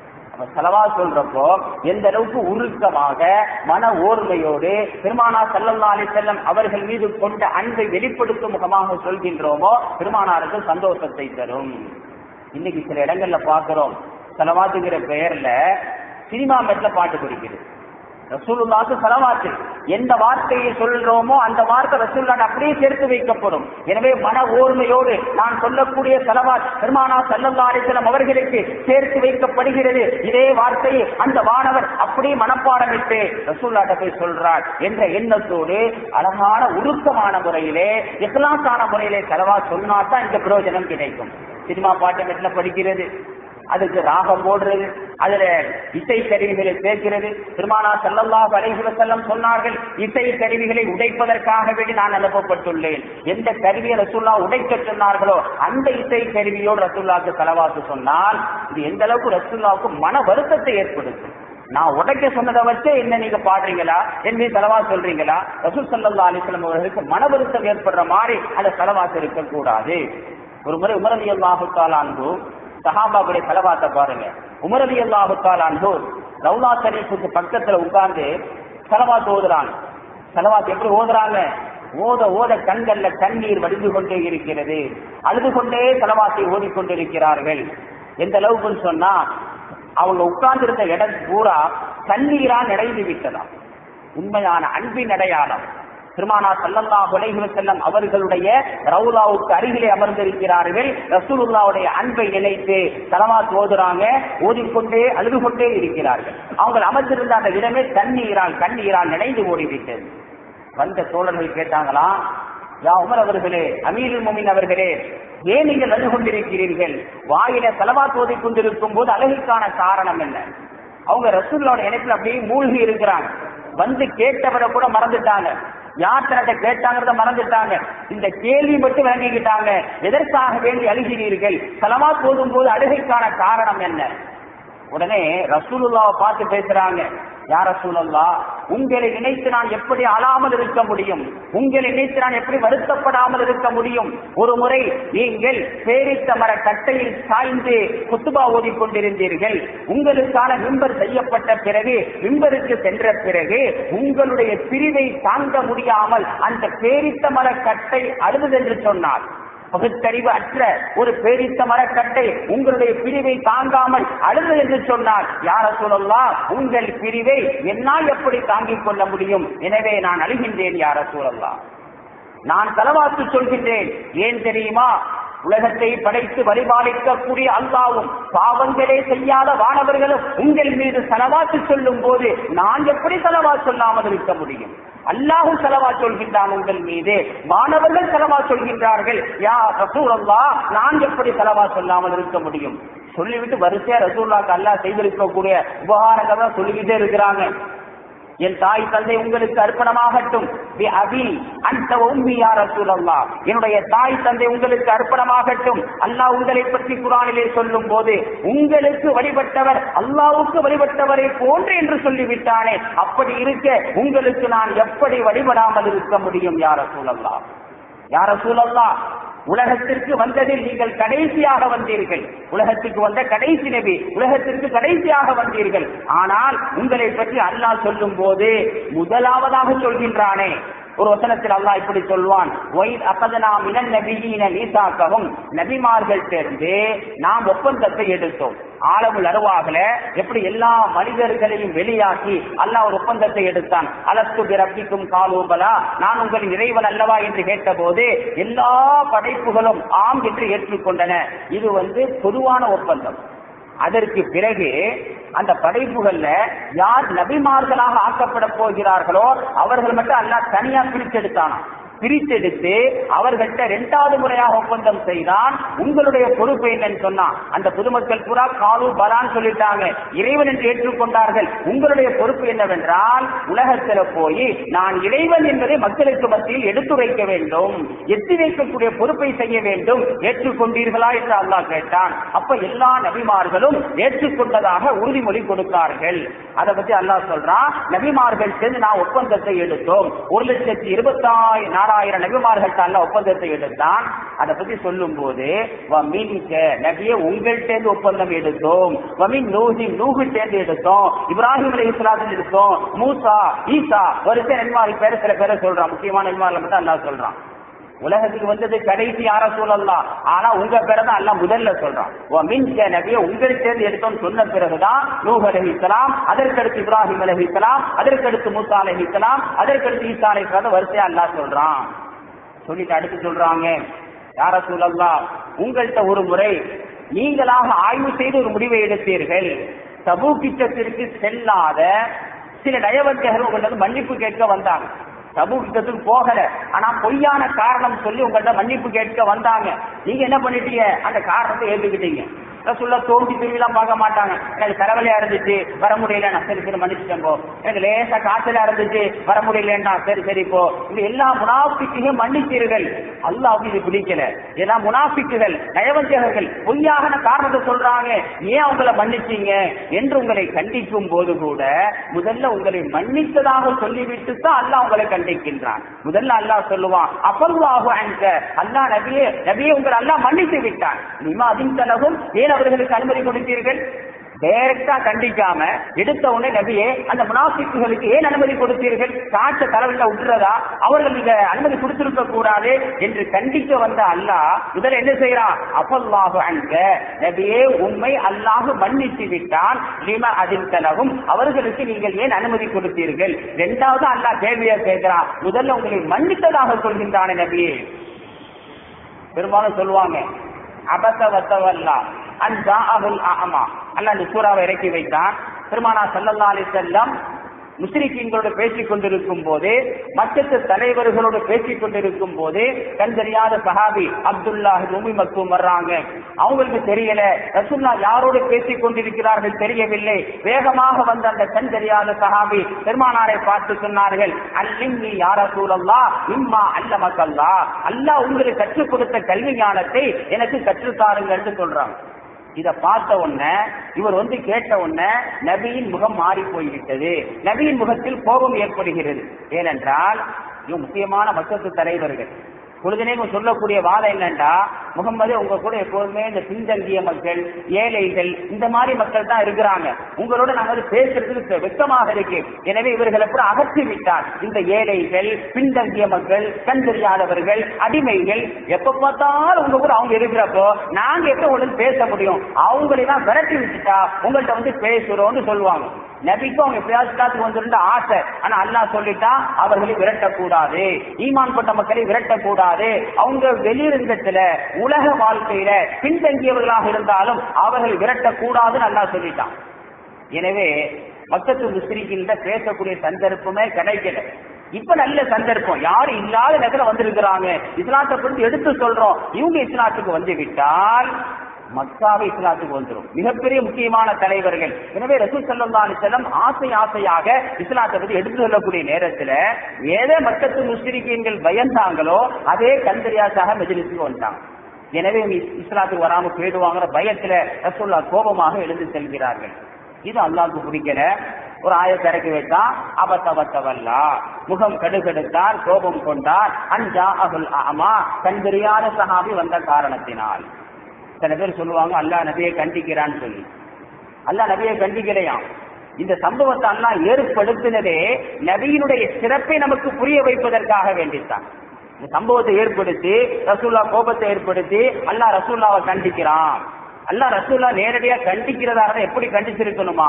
ஸலவாத் சொல்றப்போ எந்த அளவுக்கு உருக்கமாக மன ஓர்மையோடு பெருமானார் ஸல்லல்லாஹு அலைஹி வஸல்லம் அவர்கள் மீது கொண்ட அன்பை வெளிப்படுத்தும் முகமாக சொல்கின்றோமோ பெருமானாருக்கு சந்தோஷத்தை தரும். இன்னைக்கு சில இடங்கள்ல பாக்குறோம், ஸலவாத்துங்கிற பெயர்ல சினிமா மெட்ல பாட்டு பிடிக்கிறது. ரசூலுல்லாஹ்க்கு ஸலவாத் எந்த வார்த்தையை சொல்றோமோ அந்த வார்த்தை ரசூலுல்லாஹ் அப்படியே சேர்த்து வைக்கப்படும். எனவே மன ஓர்மையோடு நான் சொல்லக்கூடிய ஸலவாத் பெருமானார் ஸல்லல்லாஹு அலைஹி வஸல்லம் அவர்களுக்கு சேர்த்து வைக்கப்படுகிறது. இதே வார்த்தையை அந்த வானவர் அப்படியே மனப்பாடமிட்டு ரசூலுல்லாஹ் போய் சொல்றார் என்ற எண்ணத்தோடு அழகான உருக்கமான முறையிலே இக்லாஸான முறையிலே ஸலவாத் சொன்னாதான் இந்த பிரயோஜனம் கிடைக்கும். சினிமா பாட்டு மெட்ல படிக்கிறது, அதுக்கு ராகம் போடுறது, அதுல இசை கருவிகளை சேர்க்கிறது. பெருமானார் ஸல்லல்லாஹு அலைஹி வஸல்லம் சொன்னார்கள், இசை கருவிகளை உடைப்பதற்காக வேண்டி நான் அனுப்பப்பட்டுள்ளேன். எந்த கருவியை ரசூலுல்லாஹ் உடைக்க சொன்னார்களோ அந்த இசை கருவியோடு ரசூலுல்லாஹ்க்கு ஸலவாத்து சொன்னால் இது எந்த அளவுக்கு ரசூலுல்லாஹ்வுக்கு மன வருத்தத்தை ஏற்படுத்தும். நான் உடைக்க சொன்னதை வச்சு என்ன நீங்க பாடுறீங்களா, என்ன ஸலவாத் சொல்றீங்களா? ரசூல் ஸல்லல்லாஹு அலைஹி வஸல்லம் அவர்களுக்கு மன வருத்தம் ஏற்படுற மாதிரி அந்த ஸலவாத் இருக்கக்கூடாது. ஒரு முறை உமர் ரலியல்லாஹு தஆலா அன்ஹு சஹாபாவுடைய ஸலவாத்தை பாருங்க. உமர் ரலியல்லாஹு தஆலா அன்ஹு ரவுலா ஷரீஃபுக்கு பக்கத்துல உட்கார்ந்து ஸலவாத் ஓதுறாங்க. ஸலவாத் எப்படி ஓதுறாங்க? ஓத ஓத கண்கள்ல கண்ணீர் வடிந்து கொண்டே இருக்கிறது. அழுது கொண்டே ஸலவாத்தை ஓதிக்கொண்டிருக்கிறார்கள். எந்த அளவுக்குன்னு சொன்னா அவங்க உட்கார்ந்து இருந்த இடம் பூரா கண்ணீரா நிறைந்து விட்டதாம். உண்மையான அன்பின் அடையாளம். பெருமானார் ஸல்லல்லாஹு அலைஹி வஸல்லம் அவர்களுடைய ரவுலாவுக்கு அருகிலே அமர்ந்திருக்கிறார்கள். ரசூலுல்லாஹ்வுடைய அன்பை நினைத்து ஸலவாத் ஓதுறாங்க, ஓதிக்கொண்டே அழுது கொண்டே இருக்கிறார்கள். அவங்க அமர்ந்திருந்த அந்த இடமே தண்ணீரால் கண்ணீரால் நினைந்து ஓடிவிட்டது. வந்த தோழர்கள் கேட்டாங்களாம், யா உமர் அவர்களே, அமீருல் முஃமினீன் அவர்களே, ஏன் நீங்கள் அழுது கொண்டிருக்கிறீர்கள்? வாயில ஸலவாத் ஓதிக் கொண்டிருக்கும் போது அழுகைக்கான காரணம் என்ன? அவங்க ரசூலுல்லாஹ்வுடைய இணைப்பில் அப்படியே மூழ்கி இருக்கிறாங்க. வந்து கேட்டவரை கூட மறந்துட்டாங்க, யார் தன்னிட்ட கேட்டாங்கிறத மறந்துட்டாங்க. இந்த கேள்வி மட்டும் விளங்கிக்கிட்டாங்க. எதற்காக வேண்டி அழுகிறீர்கள்? ஸலவாத் ஓதும் போது அழுகைக்கான காரணம் என்ன? உடனே ரசூலுல்லாஹ்வை பார்த்து பேசுறாங்க, யா ரசூலல்லாஹ், உங்களை நினைத்து நான் எப்படி அழாமல் இருக்க முடியும்? உங்களை நினைத்து நான் எப்படி வருத்தப்படாமல் இருக்க முடியும்? ஒரு முறை நீங்கள் பேரித்த மர கட்டையில் சாய்ந்து குத்துபா ஓதிக் கொண்டிருந்தீர்கள். உங்களுக்கான மிம்பர் செய்யப்பட்ட பிறகு மிம்பருக்கு சென்ற பிறகு உங்களுடைய பிரிவை தாங்க முடியாமல் அந்த பேரித்த மர கட்டை அழுது என்று சொன்னார். பகுத்தறிவு அற்ற ஒரு பேரித்த மரக்கட்டை உங்களுடைய பிரிவை தாங்காமல் அழுது என்று சொன்னால் யார் ரசூலல்லாஹ் உங்கள் பிரிவை என்னால் எப்படி தாங்கிக் கொள்ள முடியும்? எனவே நான் அழுகின்றேன் யார் ரசூலல்லாஹ். நான் தலவாத்து சொல்கின்றேன். ஏன் தெரியுமா? உலகத்தை படைத்து பரிபாலிக்கக்கூடிய அல்லாஹ்வும் பாவங்களே செய்யாத வானவர்களும் உங்கள் மீது ஸலவாத்து சொல்லும் போது நான் எப்படி ஸலவாத் சொல்லாமல் இருக்க முடியும்? அல்லாஹ் ஸலவாத் சொல்கின்றான் உங்கள் மீது, வானவர்கள் ஸலவாத் சொல்கின்றார்கள். யா ரசூலல்லாஹ் நான் எப்படி ஸலவாத் சொல்லாமல் இருக்க முடியும்? சொல்லிவிட்டு வரிசையா ரசூலுல்லாஹ்க்கு அல்லாஹ் செய்திருக்கக்கூடிய உபகாரங்களை சொல்லிக்கிட்டே இருக்கிறாங்க. என் தாய் தந்தை உங்களுக்கு அர்ப்பணமாகட்டும். என்னுடைய தாய் தந்தை உங்களுக்கு அர்ப்பணமாகட்டும். அல்லாஹ் உங்களை பற்றி குர்ஆனிலே சொல்லும் போது உங்களுக்கு வழிபட்டவர் அல்லாஹ்வுக்கு வழிபட்டவரை போன்று என்று சொல்லிவிட்டானே, அப்படி இருக்க உங்களுக்கு நான் எப்படி வழிபடாமல் இருக்க முடியும்? யா ரசூலல்லாஹ், யா ரசூலல்லாஹ் உலகத்திற்கு வந்ததில் நீங்கள் கடைசியாக வந்தீர்கள். உலகத்துக்கு வந்த கடைசி நபி, உலகத்திற்கு கடைசியாக வந்தீர்கள். ஆனால் உங்களை பற்றி அல்லாஹ் சொல்லும் போது முதலாவதாக சொல்கின்றானே, ஒரு வசனத்தில் அல்லாஹ் இப்படி சொல்வான், நபிமார்கள் சேர்ந்து நாம் ஒப்பந்தத்தை எடுத்தோம். ஆலமுல் அருவாகல எப்படி எல்லா மனிதர்களையும் வெளியாக்கி அல்லாஹ் ஒரு ஒப்பந்தத்தை எடுத்தான். அலஸ்து பிரப்பிக்கும் காலூபலா, நான் உங்களின் இறைவன் அல்லவா என்று கேட்டபோது எல்லா படைப்புகளும் ஆம் என்று ஏற்றுக்கொண்டன. இது வந்து பொதுவான ஒப்பந்தம். அதற்கு பிறகு அந்த படைப்புகள்ல யார் நபிமார்களாக ஆக்கப்பட போகிறார்களோ அவர்கள் மட்டும் அல்லாஹ் தனியா பிரிச்செடுத்தானா. பிரித்தெடுத்து அவர்கள்ட்ட இரண்டாவது முறையாக ஒப்பந்தம் செய்தான். உங்களுடைய பொறுப்பு என்னன்னு சொன்னா அந்த பொதுமக்கள் பூரா காலு பலான்னு சொல்லிட்டாங்க, இறைவன் என்று ஏற்றுக்கொண்டார்கள். உங்களுடைய பொறுப்பு என்னவென்றால் உலகத்துல போய் நான் இறைவன் என்பதை மக்களுக்கு மத்தியில் எடுத்துரைக்க வேண்டும், எத்தி வைக்கக்கூடிய பொறுப்பை செய்ய வேண்டும். ஏற்றுக்கொண்டீர்களா என்று அல்லாஹ் கேட்டான். அப்ப எல்லா நபிமார்களும் ஏற்றுக்கொண்டதாக உறுதிமொழி கொடுத்தார்கள். அதை பத்தி அல்லாஹ் சொல்றான், நபிமார்கள் சேர்ந்து நான் ஒப்பந்தத்தை எடுத்தோம். ஒரு லட்சத்தி இருபத்தி நாலாயிரம் நபிமார்கள் அல்லாஹ் ஒப்பந்தத்தை எடுத்தான். அதை பத்தி சொல்லும் போது நபியை உங்கள்கிட்ட ஒப்பந்தம் எடுத்தோம், நூஹு சேர்ந்து எடுத்தோம், இப்ராஹிம் அலைஹிஸ்ஸலாம் எடுத்தோம், மூசா, ஈசா, வரிசை நபிமார்கள் பேர சில பேரை சொல்றான். முக்கியமான நபிமார்கள் மட்டும் அல்லாஹ் சொல்றான். உலகத்துக்கு வந்தது கடைசி யார சொல்லலாம், ஆனா உங்க பேரை தான் அல்லாஹ் முதல்ல சொல்றான். நபியை உங்கள் சேர்ந்து எடுத்தோம் சொன்ன பிறகுதான் நூஹ் அலைஹிஸ்ஸலாம், அதற்கடுத்து இப்ராஹிம் அலைஹிஸ்ஸலாம், அதற்கடுத்து மூசா அலைஹிஸ்ஸலாம், அதற்கடுத்து ஈசா அலைஹிஸ்ஸலாம் வரிசையா அல்லாஹ் சொல்றான். சொல்லிட்டு அடுத்து சொல்றாங்க, யார சொல்லலாம் உங்கள்கிட்ட ஒரு முறை நீங்களாக ஆய்வு செய்து ஒரு முடிவை எடுத்தீர்கள். தபூக் யுத்தத்திற்கு செல்லாத சில நயவஞ்சகர்கள் உங்கள்கிட்ட மன்னிப்பு கேட்க வந்தாங்க. தபூக் யுத்தத்துக்கு போகல, ஆனா பொய்யான காரணம் சொல்லி உங்கள்கிட்ட மன்னிப்பு கேட்க வந்தாங்க. நீங்க என்ன பண்ணிட்டீங்க? அந்த காரணத்தை ஏற்றுக்கிட்டீங்க. ரசூலுல்லா தோண்டி திருவிழாம் பார்க்க மாட்டாங்க. எனக்கு தலைவலியா இருந்துச்சு வர முடியல, நான் சரி சரி மன்னிச்சுட்டேன் போ. எனக்கு லேசா காய்ச்சலா இருந்துச்சு வர முடியலன்னா சரி சரி போ. இந்த எல்லா முனாஃபிக்கையும் மன்னித்தீர்கள். அல்லாஹ்வுக்கு இது பிடிக்கல. ஏன்னா முனாஃபிக்குகள் நயவஞ்சகர்கள் பொய்யான காரணத்தை சொல்றாங்க, ஏன் அவங்களை மன்னிச்சீங்க என்று உங்களை கண்டிக்கும் போது கூட முதல்ல உங்களை மன்னித்ததாக சொல்லிவிட்டு தான் அல்லாஹ் உங்களை கண்டிக்கின்றான். முதல்ல அல்லாஹ் சொல்லுவான், அஃபல்லாஹு அன்க, அல்லாஹ் நபியே நபியே உங்களை அல்லாஹ் மன்னித்து விட்டான். நிமா அதின்தலகும், ஏன் அவர்களுக்கு அனுமதி கொடுத்தீர்கள்? டைரக்டா கண்டிக்காம எடுத்த உடனே நபியே அந்த முனாஃபிக்குகளுக்கு ஏன் அனுமதி கொடுத்தீர்கள்? காற்ற தலைவலில விட்டுறதா? அவர்கள் நீங்க அனுமதி கொடுத்திருக்க கூடாது என்று கண்டிக்க வந்த அல்லாஹ் முதல்ல என்ன செய்யறான்? அஃபல்லாஹு அன்க, நபியே உண்மை அல்லாஹ் மன்னித்து விட்டான். லிமா அதின்தலகும், அவர்களுக்கு நீங்கள் ஏன் அனுமதி கொடுத்தீர்கள்? இரண்டாவது அல்லாஹ் கேள்வியா கேட்கிறான், முதல்ல உங்களை மன்னித்ததாக சொல்கின்றானே நபியே. பெரும்பாலும் சொல்லுவாங்க அபஸ வத்தவல்லா அன் ஜாஅஹுல் அஅமா, அல்லாஹ் இந்த சூறாவை இறக்கி வைத்தான். பெருமானார் ஸல்லல்லாஹு அலைஹி வஸல்லம் முஸ்லிம்களோடு பேசிக் கொண்டிருக்கும் போது, மற்ற தலைவர்களோடு பேசிக் கொண்டிருக்கும் போது கண் தெரியாத சஹாபி அப்துல்லாஹ் உம்மி மக்தூம் வர்றாங்க. அவங்களுக்கு தெரியல ரசூலுல்லாஹ் யாரோடு பேசிக் கொண்டிருக்கிறார்கள் தெரியவில்லை. வேகமாக வந்த அந்த கண் தெரியாத சஹாபி பெருமானாரை பார்த்து சொன்னார்கள், அல்லிம்மி யா ரசூலல்லாஹ் இம்மா அல்லமக்கல்லாஹ், அல்லாஹ் உங்களுக்கு கற்றுக் கொடுத்த கல்வி ஞானத்தை எனக்கு கற்றுத்தாருங்கள் என்று சொல்றாங்க. இத பார்த்த உடனே இவர் வந்து கேட்ட உடனே நபியின் முகம் மாறி போய்விட்டது. நபியின் முகத்தில் கோபம் ஏற்படுகிறது. ஏனென்றால் இவங்க முக்கியமான மக்கத்து தலைவர்கள், பொழுதுனே சொல்லக்கூடிய வாதம் என்னன்னா, முகம்மது உங்க கூட எப்போதுமே இந்த பின்தங்கிய மக்கள், ஏழைகள், இந்த மாதிரி மக்கள் தான் இருக்கிறாங்க. உங்களோட நாங்கள் பேசுறதுக்கு வெட்கமாக இருக்கு. எனவே இவர்களை கூட அகற்றி விட்டார். இந்த ஏழைகள், பின்தங்கிய மக்கள், கண் தெரியாதவர்கள், அடிமைகள், எப்ப பார்த்தாலும் உங்க கூட அவங்க இருக்கிறப்போ நாங்க எப்ப உங்களுக்கு பேச முடியும்? அவங்களெல்லாம் விரட்டி விட்டுட்டா உங்கள்கிட்ட வந்து பேசுறோம்னு சொல்லுவாங்க. நபிக்கும் அவங்க எப்பயாவது வந்திருந்த ஆசை. ஆனா அல்லாஹ் சொல்லிட்டா அவர்களை விரட்டக்கூடாது, ஈமான் கொண்ட மக்களை விரட்டக்கூடாது. அவங்க வெளியிருந்தத்துல உலக வாழ்க்கையில பின்தங்கியவர்களாக இருந்தாலும் அவர்கள் விரட்டக்கூடாதுன்னு அல்லாஹ் சொல்லிட்டான். எனவே மக்கத்து முஸ்லிம்கிட்ட பேசக்கூடிய சந்தர்ப்பமே கிடைக்கல. இப்ப நல்ல சந்தர்ப்பம், யாரும் இல்லாத நேரத்துல வந்திருக்கிறாங்க, இஸ்லாத்தை பற்றி எடுத்து சொல்றோம். இவங்க இஸ்லாத்துக்கு வந்து விட்டால் மக்காவை இஸ்லாத்துக்கு வந்துடும். மிகப்பெரிய முக்கியமான தலைவர்கள். எனவே ரசூல் ஸல்லல்லாஹு அலைஹி வஸல்லம் ஆசை ஆசையாக இஸ்லாத்தை பத்தி எடுத்து சொல்லக்கூடிய நேரத்துல ஏதே மக்கத்து முஸ்லிம்கள் பயந்தாங்களோ அதே கந்தரியாசாக மெஜ்லிஸுக்கு வந்தாங்க. எனவே இஸ்லாத்துக்கு வராம போயிடுவாங்கிற பயத்துல ரசூலுல்லாஹ் கோபமாக எழுந்து செல்கிறார்கள். இது அல்லாஹ்வுக்கு பிடிக்கல. ஒரு ஆயத்தை இறக்கி வைத்தா அபத்தவத்தவல்லா, முகம் கடுகெடுத்தார், கோபம் கொண்டார். அன்ஜா அகுல் அமா, கண் தெரியாத சஹாபி வந்த காரணத்தினால். சில பேர் சொல்லுவாங்க அல்லாஹ் நபியை கண்டிக்கிறான்னு சொல்லி. அல்லாஹ் நபியை கண்டிக்கலையாம். இந்த சம்பவத்தை அல்லாஹ் ஏற்படுத்தினதே நபியினுடைய சிறப்பை நமக்கு புரிய வைப்பதற்காக வேண்டித்தான். இந்த சம்பவத்தை ஏற்படுத்தி ரசூல்லா கோபத்தை ஏற்படுத்தி அல்லாஹ் ரசூல்லாவை கண்டிக்கிறான். அல்லாஹ் ரசூல்லா நேரடியா கண்டிக்கிறதாக எப்படி கண்டிச்சிருக்கணுமா?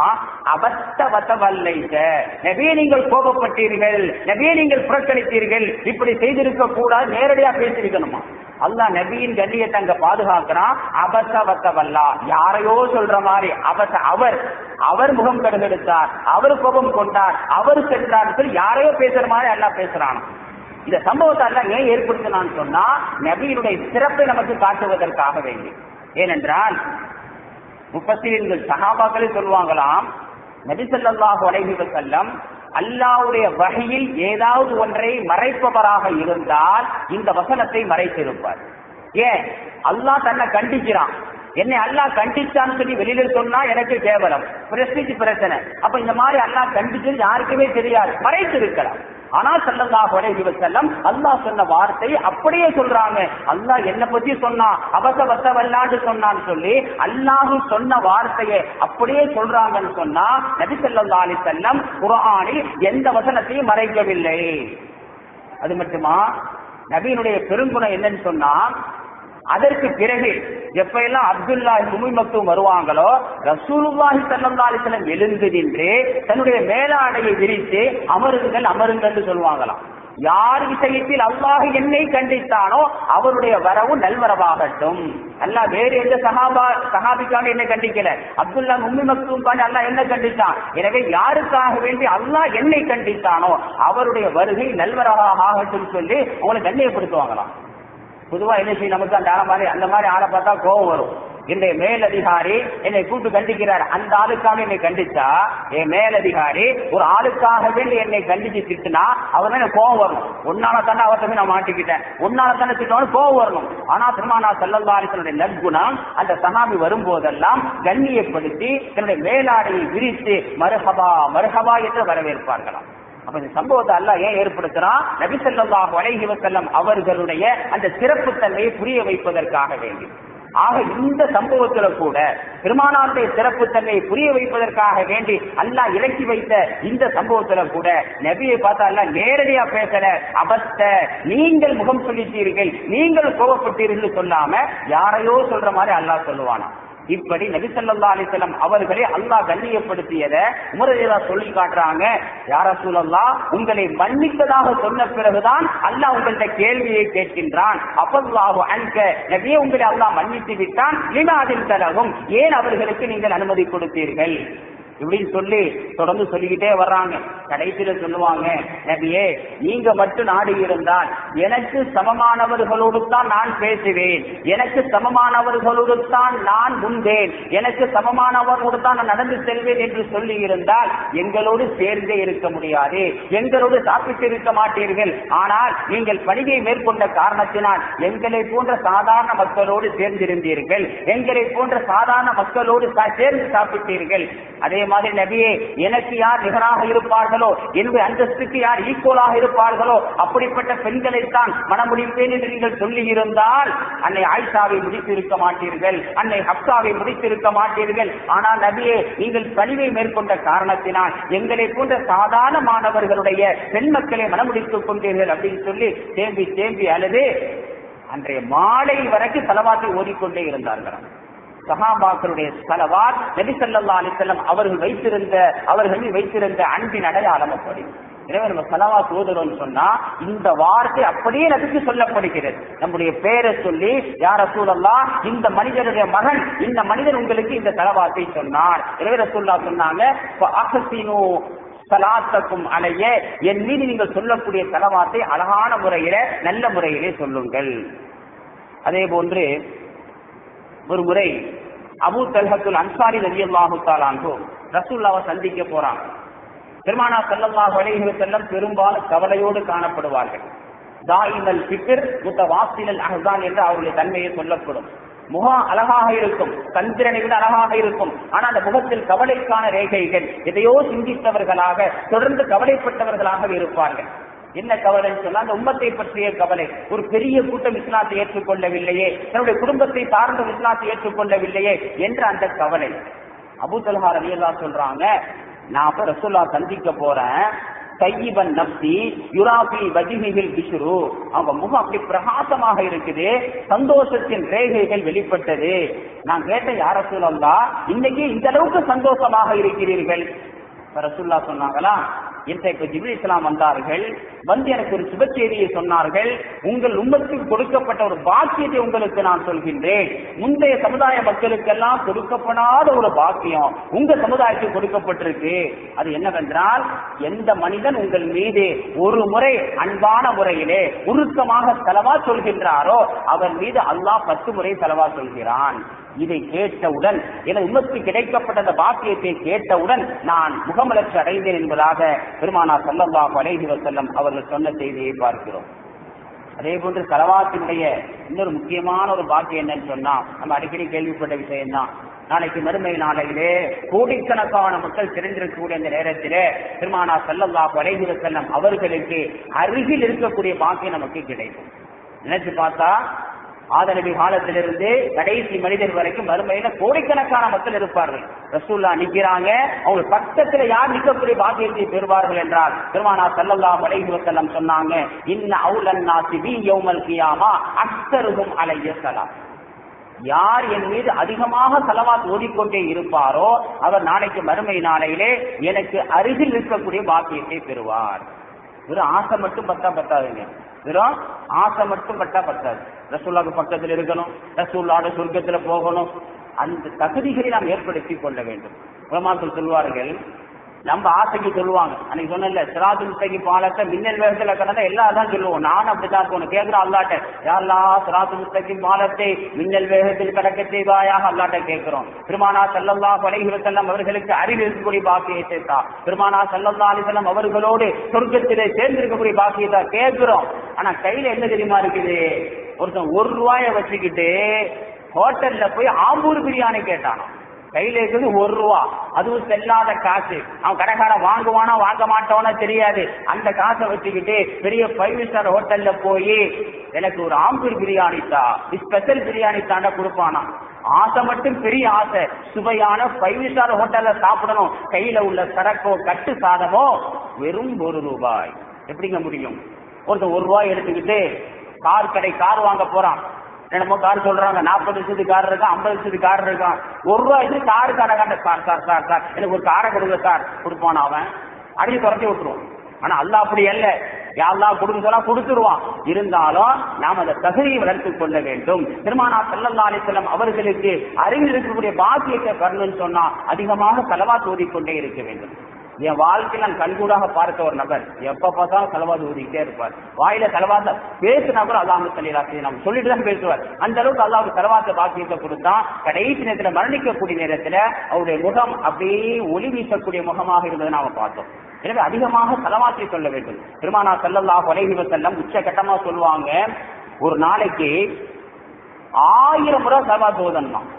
அபத்தவத்தவல்லைத, நபியை நீங்கள் கோபப்பட்டீர்கள், நபியை நீங்கள் புறக்கணித்தீர்கள், இப்படி செய்திருக்க கூடாது, நேரடியா பேசியிருக்கணுமா? அல்லாஹ் நபியின் கண்ணியத்தை அங்க பாதுகாக்கிறான். அபத்தவத்தவல்லா, யாரையோ சொல்ற மாதிரி அபத்த, அவர் அவர் முகம் கடுகெடுத்தார், அவர் கோபம் கொண்டார், அவர் சென்றார் சொல்லி யாரையோ பேசுற மாதிரி அல்லாஹ் பேசுறான். இந்த சம்பவத்தை அல்லாஹ் ஏன் ஏற்படுத்தினான்னு சொன்னா நபியினுடைய சிறப்பை நமக்கு காட்டுவதற்காக வேண்டி. ஏனென்றால் முஃபஸ்ஸிரீன்கள் சஹாபாக்களே சொல்லுவாங்களாம், நபி ஸல்லல்லாஹு அலைஹி வஸல்லம் அல்லாஹ்வுடைய வஹீயில் ஏதாவது ஒன்றை மறைப்பவராக இருந்தால் இந்த வசனத்தை மறைத்திருப்பார். ஏன்? அல்லாஹ் தன்னை கண்டிக்கிறான், என்னை அல்லாஹ் கண்டிச்சான்னு சொல்லி வெளியில சொன்னா எனக்கு கேவலம், பிரஸ்டீஜ் பிரச்சனை. அப்ப இந்த மாதிரி அல்லாஹ் கண்டிச்சு யாருக்குமே தெரியாது, மறைத்திருக்கலாம். ஆனா ஸல்லல்லாஹு அலைஹி வஸல்லம் அல்லாஹ் சொன்ன வார்த்தையை அப்படியே சொல்றாங்க. அல்லாஹ் என்ன பத்தி சொன்னா அபசவத்தவல்லான்னு சொன்னான்னு சொல்லி அல்லாஹ் சொன்ன வார்த்தையை அப்படியே சொல்றாங்கன்னு சொன்னா நபி ஸல்லல்லாஹு அலைஹி வஸல்லம் குர்ஆனில் எந்த வசனத்தையும் மறைக்கவில்லை. அது மட்டுமா, நபியினுடைய பெருங்குணம் என்னன்னு சொன்னா, அதற்கு பிறகு எப்ப எல்லாம் அப்துல்லா உம்மி மக்தூம் வருவாங்களோ ரசூலுல்லாஹி ஸல்லல்லாஹு அலைஹி வஸல்லம் எழுந்து நின்று தன்னுடைய மேலாடையை விரித்து அமருங்கள் அமருங்கள் சொல்லுவாங்களாம். யார் விஷயத்தில் அல்லாஹ் என்னை கண்டித்தானோ அவருடைய வரவு நல்வரவாகட்டும். அல்லாஹ் வேறு எந்த சஹாபா சஹாபிக்காக என்னை கண்டிக்கல, அப்துல்லா உம்மி மக்தூம் காண்டி அல்லாஹ் என்ன கண்டித்தான். எனவே யாருக்காக வேண்டி அல்லாஹ் என்னை கண்டித்தானோ அவருடைய வருகை நல்வரவாகட்டும் சொல்லி உங்களை கண்ணியப்படுத்துவாங்களாம். பொதுவா என்ன செய்யும், நமக்கு அந்த ஆள மாதிரி அந்த மாதிரி ஆளை பார்த்தா கோபம் வரும். என்னுடைய மேலதிகாரி என்னை கூட்டு கண்டிக்கிறார், அந்த ஆளுக்காக என்னை கண்டிச்சா, என் மேலதிகாரி ஒரு ஆளுக்காக வேண்டி என்னை கண்டிச்சு திட்டுனா அவர் மேல கோபம் வரணும். ஒன்னால தானே அவர்கிட்ட நான் மாட்டிக்கிட்டேன், ஒன்னால தானே திட்டணும், கோபம் வரணும். ஆனா பெருமானா ஸல்லல்லாஹு அலைஹி வஸல்லம் நற்குணம் அந்த சஹாபி வரும்போதெல்லாம் கண்ணியப்படுத்தி தன்னுடைய மேலாடையை விரித்து மர்ஹபா மர்ஹபா என்று வரவேற்பார்களாம். அப்ப இந்த சம்பவத்தை அல்லாஹ் ஏன் ஏற்படுத்துறான்? நபி ஸல்லல்லாஹு அலைஹி வஸல்லம் அவர்களுடைய அந்த சிறப்பு தன்மையை புரிய வைப்பதற்காக வேண்டி. ஆக இந்த சம்பவத்துல கூட பெருமானாருடைய சிறப்பு தன்மையை புரிய வைப்பதற்காக வேண்டி அல்லாஹ் இறக்கி வைத்த இந்த சம்பவத்துல கூட நபியை பார்த்தா அல்லாஹ் நேரடியா பேசல. அபஸ்த, நீங்கள் முகம் சொல்லிட்டீர்கள், நீங்கள் கோபப்பட்டீர்கள் சொல்லாம யாரையோ சொல்ற மாதிரி அல்லாஹ் சொல்லுவானா. இப்படி நபி ஸல்லல்லாஹு அலைஹி வஸல்லம் அவர்களை அல்லாஹ் கண்ணியப்படுத்தியதை உமர் ரலியல்லாஹு சொல்லி காட்டுறாங்க. யா ரசூலல்லாஹ், உங்களை மன்னித்ததாக சொன்ன பிறகுதான் அல்லாஹ் உங்கள்ட்ட கேள்வியை கேட்கின்றான். அஃபல்லாஹு அன்க, நபியே உங்களை அல்லாஹ் மன்னித்து விட்டான். லிமா அதின்தலஹும், ஏன் அவர்களுக்கு நீங்கள் அனுமதி கொடுத்தீர்கள் இப்படின்னு சொல்லி தொடர்ந்து சொல்லிக்கிட்டே வர்றாங்க. கடைசியில சொல்லுவாங்க, நபியே நீங்க மட்டும் நாடு இருந்தால் எனக்கு சமமானவர்களோடு தான் நான் பேசுவேன், எனக்கு சமமானவர்களோடு தான் நான் முன்பேன், எனக்கு சமமானவர்களோடு தான் நான் நடந்து செல்வேன் என்று சொல்லி இருந்தால் எங்களோடு சேர்ந்தே இருக்க முடியாது, எங்களோடு சாப்பிட்டு இருக்க மாட்டீர்கள். ஆனால் நீங்கள் பணியை மேற்கொண்ட காரணத்தினால் எங்களை போன்ற சாதாரண மக்களோடு சேர்ந்திருந்தீர்கள், எங்களை போன்ற சாதாரண மக்களோடு சேர்ந்து சாப்பிட்டீர்கள். அதே மாதிரி நபியே, எனக்கு யார் நிகராக இருப்பார்களோ, என்னுடைய அந்தஸ்துக்கு யார் ஈக்குவலாக இருப்பார்களோ அப்படிப்பட்ட பெண்களைத்தான் மனமுடிப்பேன் என்று நீங்கள் சொல்லி இருந்தால் அன்னை ஆயிஷாவை முடித்திருக்க மாட்டீர்கள், அன்னை ஹப்சாவை முடித்திருக்க மாட்டீர்கள். ஆனால் நபியே, நீங்கள் பணிவை மேற்கொண்ட காரணத்தினால் எங்களை போன்ற சாதாரண மாணவர்களுடைய பெண் மக்களை மனமுடித்துக் கொண்டீர்கள் அப்படின்னு சொல்லி தேம்பி தேம்பி அழுது அன்றைய மாலை வரைக்கும் ஸலவாத்தை ஓதிக்கொண்டே இருந்தார்கள். சஹாபாக்களுடைய ஸலவாத் நபி ஸல்லல்லாஹு அலைஹி வஸல்லம் அவர்கள் வைத்திருந்த அவர்கள் வைத்திருந்த அன்பின் அடையாளம் அப்படி. எனவே நம்ம ஸலவாத் ஓதுறோம்னு சொன்னா இந்த வார்த்தை அப்படியே நபிக்கு சொல்லப்படுகிறது. நம்முடைய பேரை சொல்லி, யா ரசூலல்லாஹ், இந்த மனிதனுடைய மகன், இந்த மனிதன் உங்களுக்கு இந்த ஸலவாத்தை சொன்னார். எனவே ரசூலுல்லாஹ் சொன்னாங்க, ஃபஅஹ்ஸினு ஸலாத்தக்கும் அலைய, என் மீது நீங்கள் சொல்லக்கூடிய ஸலவாத்தை அழகான முறையில நல்ல முறையிலே சொல்லுங்கள். அதே போன்று ஒரு முறை அபூ தல்ஹத்துல் அன்சாரி ரலியல்லாஹு தஆலா அன்ஹு ரசூலுல்லாஹ்வை சந்திக்க போறாங்க. பெருமானார் ஸல்லல்லாஹு அலைஹி வஸல்லம் பெரும்பாலும் கவலையோடு காணப்படுவார்கள். தாயிமல் ஃபிக்ர் முத்தவாசிலல் அஹ்ஸான் என்று அவருடைய தன்மையை சொல்லப்படும். முகம் அழகாக இருக்கும், சந்திரனை விட அழகாக இருக்கும். ஆனால் அந்த முகத்தில் கவலைக்கான ரேகைகள், எதையோ சிந்தித்தவர்களாக, தொடர்ந்து கவலைப்பட்டவர்களாக இருப்பார்கள். என்ன கவலைன்னு சொன்னா, அந்த உம்மத்தை பற்றிய கவலை. ஒரு பெரிய கூட்டம் இஸ்லாத்தை ஏற்றுக்கொள்ளவில்லையே, தன்னுடைய குடும்பத்தை சார்ந்த இஸ்லாத்தை ஏற்றுக்கொள்ளவில்லையே என்ற அந்த கவலை. அபூ தல்ஹா ரலியல்லாஹு சொல்றாங்க, நான் அப்ப ரசூலுல்லாஹ் சந்திக்க போறேன். தையிபன் நப்சி யுராபி வஜிஹில் பிஷ்ரு, அவங்க முகம் அப்படி பிரகாசமாக இருக்குது, சந்தோஷத்தின் ரேகைகள் வெளிப்பட்டது. நான் கேட்ட, யா ரசூலல்லாஹ், இன்னைக்கு இந்த அளவுக்கு சந்தோஷமாக இருக்கிறீர்கள்? ரசூலுல்லாஹ் சொன்னாங்களா, இன்றைக்கு ஜிப்ரீல் இஸ்லாம் வந்தார்கள், வந்து எனக்கு ஒரு சுப செய்தியை சொன்னார்கள். உங்கள் உம்மத்துக்கு கொடுக்கப்பட்ட ஒரு பாக்கியத்தை உங்களுக்கு நான் சொல்கின்றேன். முந்தைய சமுதாய மக்களுக்கெல்லாம் கொடுக்கப்படாத ஒரு பாக்கியம் உங்க சமுதாயத்துக்கு கொடுக்கப்பட்டிருக்கு. அது என்னவென்றால், எந்த மனிதன் உங்கள் மீது ஒரு முறை அன்பான முறையிலே உருக்கமாக செலவா சொல்கின்றாரோ அவர் மீது அல்லாஹ் பத்து முறை செலவா சொல்கிறான். இதை கேட்டவுடன், எனது உம்மத்துக்கு கிடைக்கப்பட்ட அந்த பாக்கியத்தை கேட்டவுடன் நான் முகமலர்ச்சி அடைந்தேன் என்பதாக பெருமானார் ஸல்லல்லாஹு அலைஹி வஸல்லம் அவர்கள் சொன்ன செய்தியை பார்க்கிறோம். அதே போன்று ஸலவாத்தினுடைய இன்னொரு முக்கியமான ஒரு பாக்கியம் என்னன்னு சொன்னா, நம்ம அடிக்கடி கேள்விப்பட்ட விஷயம் தான். நாளைக்கு மறுமை நாளையிலே கோடிக்கணக்கான மக்கள் திரண்டிருக்கக்கூடிய அந்த நேரத்திலே பெருமானார் ஸல்லல்லாஹு அலைஹி வஸல்லம் அவர்களுக்கு அருகில் இருக்கக்கூடிய பாக்கியம் நமக்கு கிடைக்கும். நினைச்சு பார்த்தா, ஆதனபி காலத்திலிருந்து கடைசி மனிதர் வரைக்கும் மறுமையில கோடிக்கணக்கான மக்கள் இருப்பார்கள். ரசூலுல்லாஹ் நிக்கிறாங்க, அவங்க பக்கத்துல யார் நிற்கக்கூடிய பாக்கியத்தை பெறுவார்கள் என்றால் பெருமானார் ஸல்லல்லாஹு அலைஹி வஸல்லம் சொன்னாங்க, இன்ன அவுலன் நாஸி பி யௌமல் கியாமா அக்ஸருஹும் அலைய ஸலாத். யார் என் மீது அதிகமாக ஸலவாத் ஓதிக்கொண்டே இருப்பாரோ அவர் நாளைக்கு மறுமை நாளையிலே எனக்கு அருகில் இருக்கக்கூடிய பாக்கியத்தை பெறுவார். வெறும் ஆசை மட்டும் பத்தா பத்தாதுங்க, வெறும் ஆசை மட்டும் பட்டா பத்தாது. ரசூலுல்லாஹ்வுக்கு பக்கத்தில் இருக்கணும், ரசூலுல்லாஹ்வோட சொர்க்கத்துல போகணும். அந்த தகுதிகளை நாம் ஏற்படுத்தி கொள்ள வேண்டும். உலமாக்கள் சொல்வார்கள், நம்ம ஆசைக்கு சொல்லுவாங்க, அன்னைக்கு சொன்ன சிராத்து முஸ்தகீம் பாலத்தை மின்னல் வேகத்துல கடந்தா எல்லாம் தான் சொல்லுவோம். நானும் அப்படித்தான் போகணும். கேட்கிறோம் அல்லாட்ட, யா அல்லாஹ் சிராத்து முஸ்தகீம் பாலத்தை மின்னல் வேகத்தில் கடக்க செய்வாயாக அல்லாட்ட கேட்கிறோம். பெருமானார் ஸல்லல்லாஹு அலைஹி வஸல்லம் அவர்களுக்கு அருகில் இருக்கக்கூடிய பாக்கியத்தை தா, பெருமானார் ஸல்லல்லாஹு அலைஹி வஸல்லம் அவர்களோடு சொர்க்கத்திலே சேர்ந்திருக்கக்கூடிய பாக்கியத்தை கேட்கிறோம். ஆனா கையில என்ன தெரியுமா இருக்குது? ஒருத்தன் ஒரு ரூபாய வச்சுக்கிட்டு ஹோட்டல்ல போய் ஆம்பூர் பிரியாணி கேட்டானோ, கையில இருக்குது ஒரு ரூபா, அதுவும் செல்லாத காசு. அவன் கடைக்கார வாங்குவானோ வாங்க மாட்டானோ தெரியாது. அந்த காசை வச்சுக்கிட்டு பெரிய ஃபைவ் ஸ்டார் ஹோட்டல்ல போய் எனக்கு ஒரு ஆம்பூர் பிரியாணி தா, ஸ்பெஷல் பிரியாணி தாண்டா கொடுப்பானா. ஆசை மட்டும் பெரிய ஆசை, சுவையான ஃபைவ் ஸ்டார் ஹோட்டல்ல சாப்பிடணும். கையில உள்ள சரக்கோ கட்டு சாதமோ வெறும் ஒரு ரூபாய். எப்படிங்க முடியும்? ஒருத்தர் ஒரு ரூபாய் எடுத்துக்கிட்டு கார் கடை கார் வாங்க போறான். என்னமோ கார் சொல்றாங்க, நாற்பது லட்சத்து கார் இருக்கான், ஐம்பது லட்சத்து கார் இருக்கான். ஒரு ரூபாய்க்கு காரு கடை காண்ட சார் சார் சார் சார் எனக்கு ஒரு காரை கொடுங்க சார் கொடுப்பான். அவன் அடிச்சு துரத்தி விட்டுருவான். ஆனா அல்லாஹ் அப்படி அல்ல, யாரெல்லாம் கொடுக்க சொன்னா கொடுத்துருவான். இருந்தாலும் நாம் அந்த தகுதியை வளர்த்துக் கொள்ள வேண்டும். பெருமானார் ஸல்லல்லாஹு அலைஹி வஸல்லம் அவர்களுக்கு அருகில் இருக்கக்கூடிய பாக்கியத்தை பெறணும்னு சொன்னா அதிகமாக ஸலவாத் ஓதிக்கொண்டே இருக்க வேண்டும். என் வாழ்க்கையில் நான் கண்கூடாக பார்த்த ஒரு நபர் எப்ப பார்த்தாலும் ஸலவாத் ஓதிக்கிட்டே இருப்பார். வாயில ஸலவாத் பேசினா கூட அல்லாஹ் ஸல்லல்லாஹு நம்ம சொல்லிட்டு தான் பேசுவார். அந்த அளவுக்கு அல்லாஹ் ஸலவாத் பாக்கியத்தை கொடுத்தா கடைசி நேரத்தில் மரணிக்கக்கூடிய நேரத்தில் அவருடைய முகம் அப்படியே ஒளி வீசக்கூடிய முகமாக இருந்ததை நாம பார்த்தோம். எனவே அதிகமாக ஸலவாத்தை சொல்ல வேண்டும். பெருமானார் ஸல்லல்லாஹு அலைஹி வஸல்லம் உச்சகட்டமா சொல்லுவாங்க, ஒரு நாளைக்கு ஆயிரம் முறை ஸலவாத் ஓதணும்.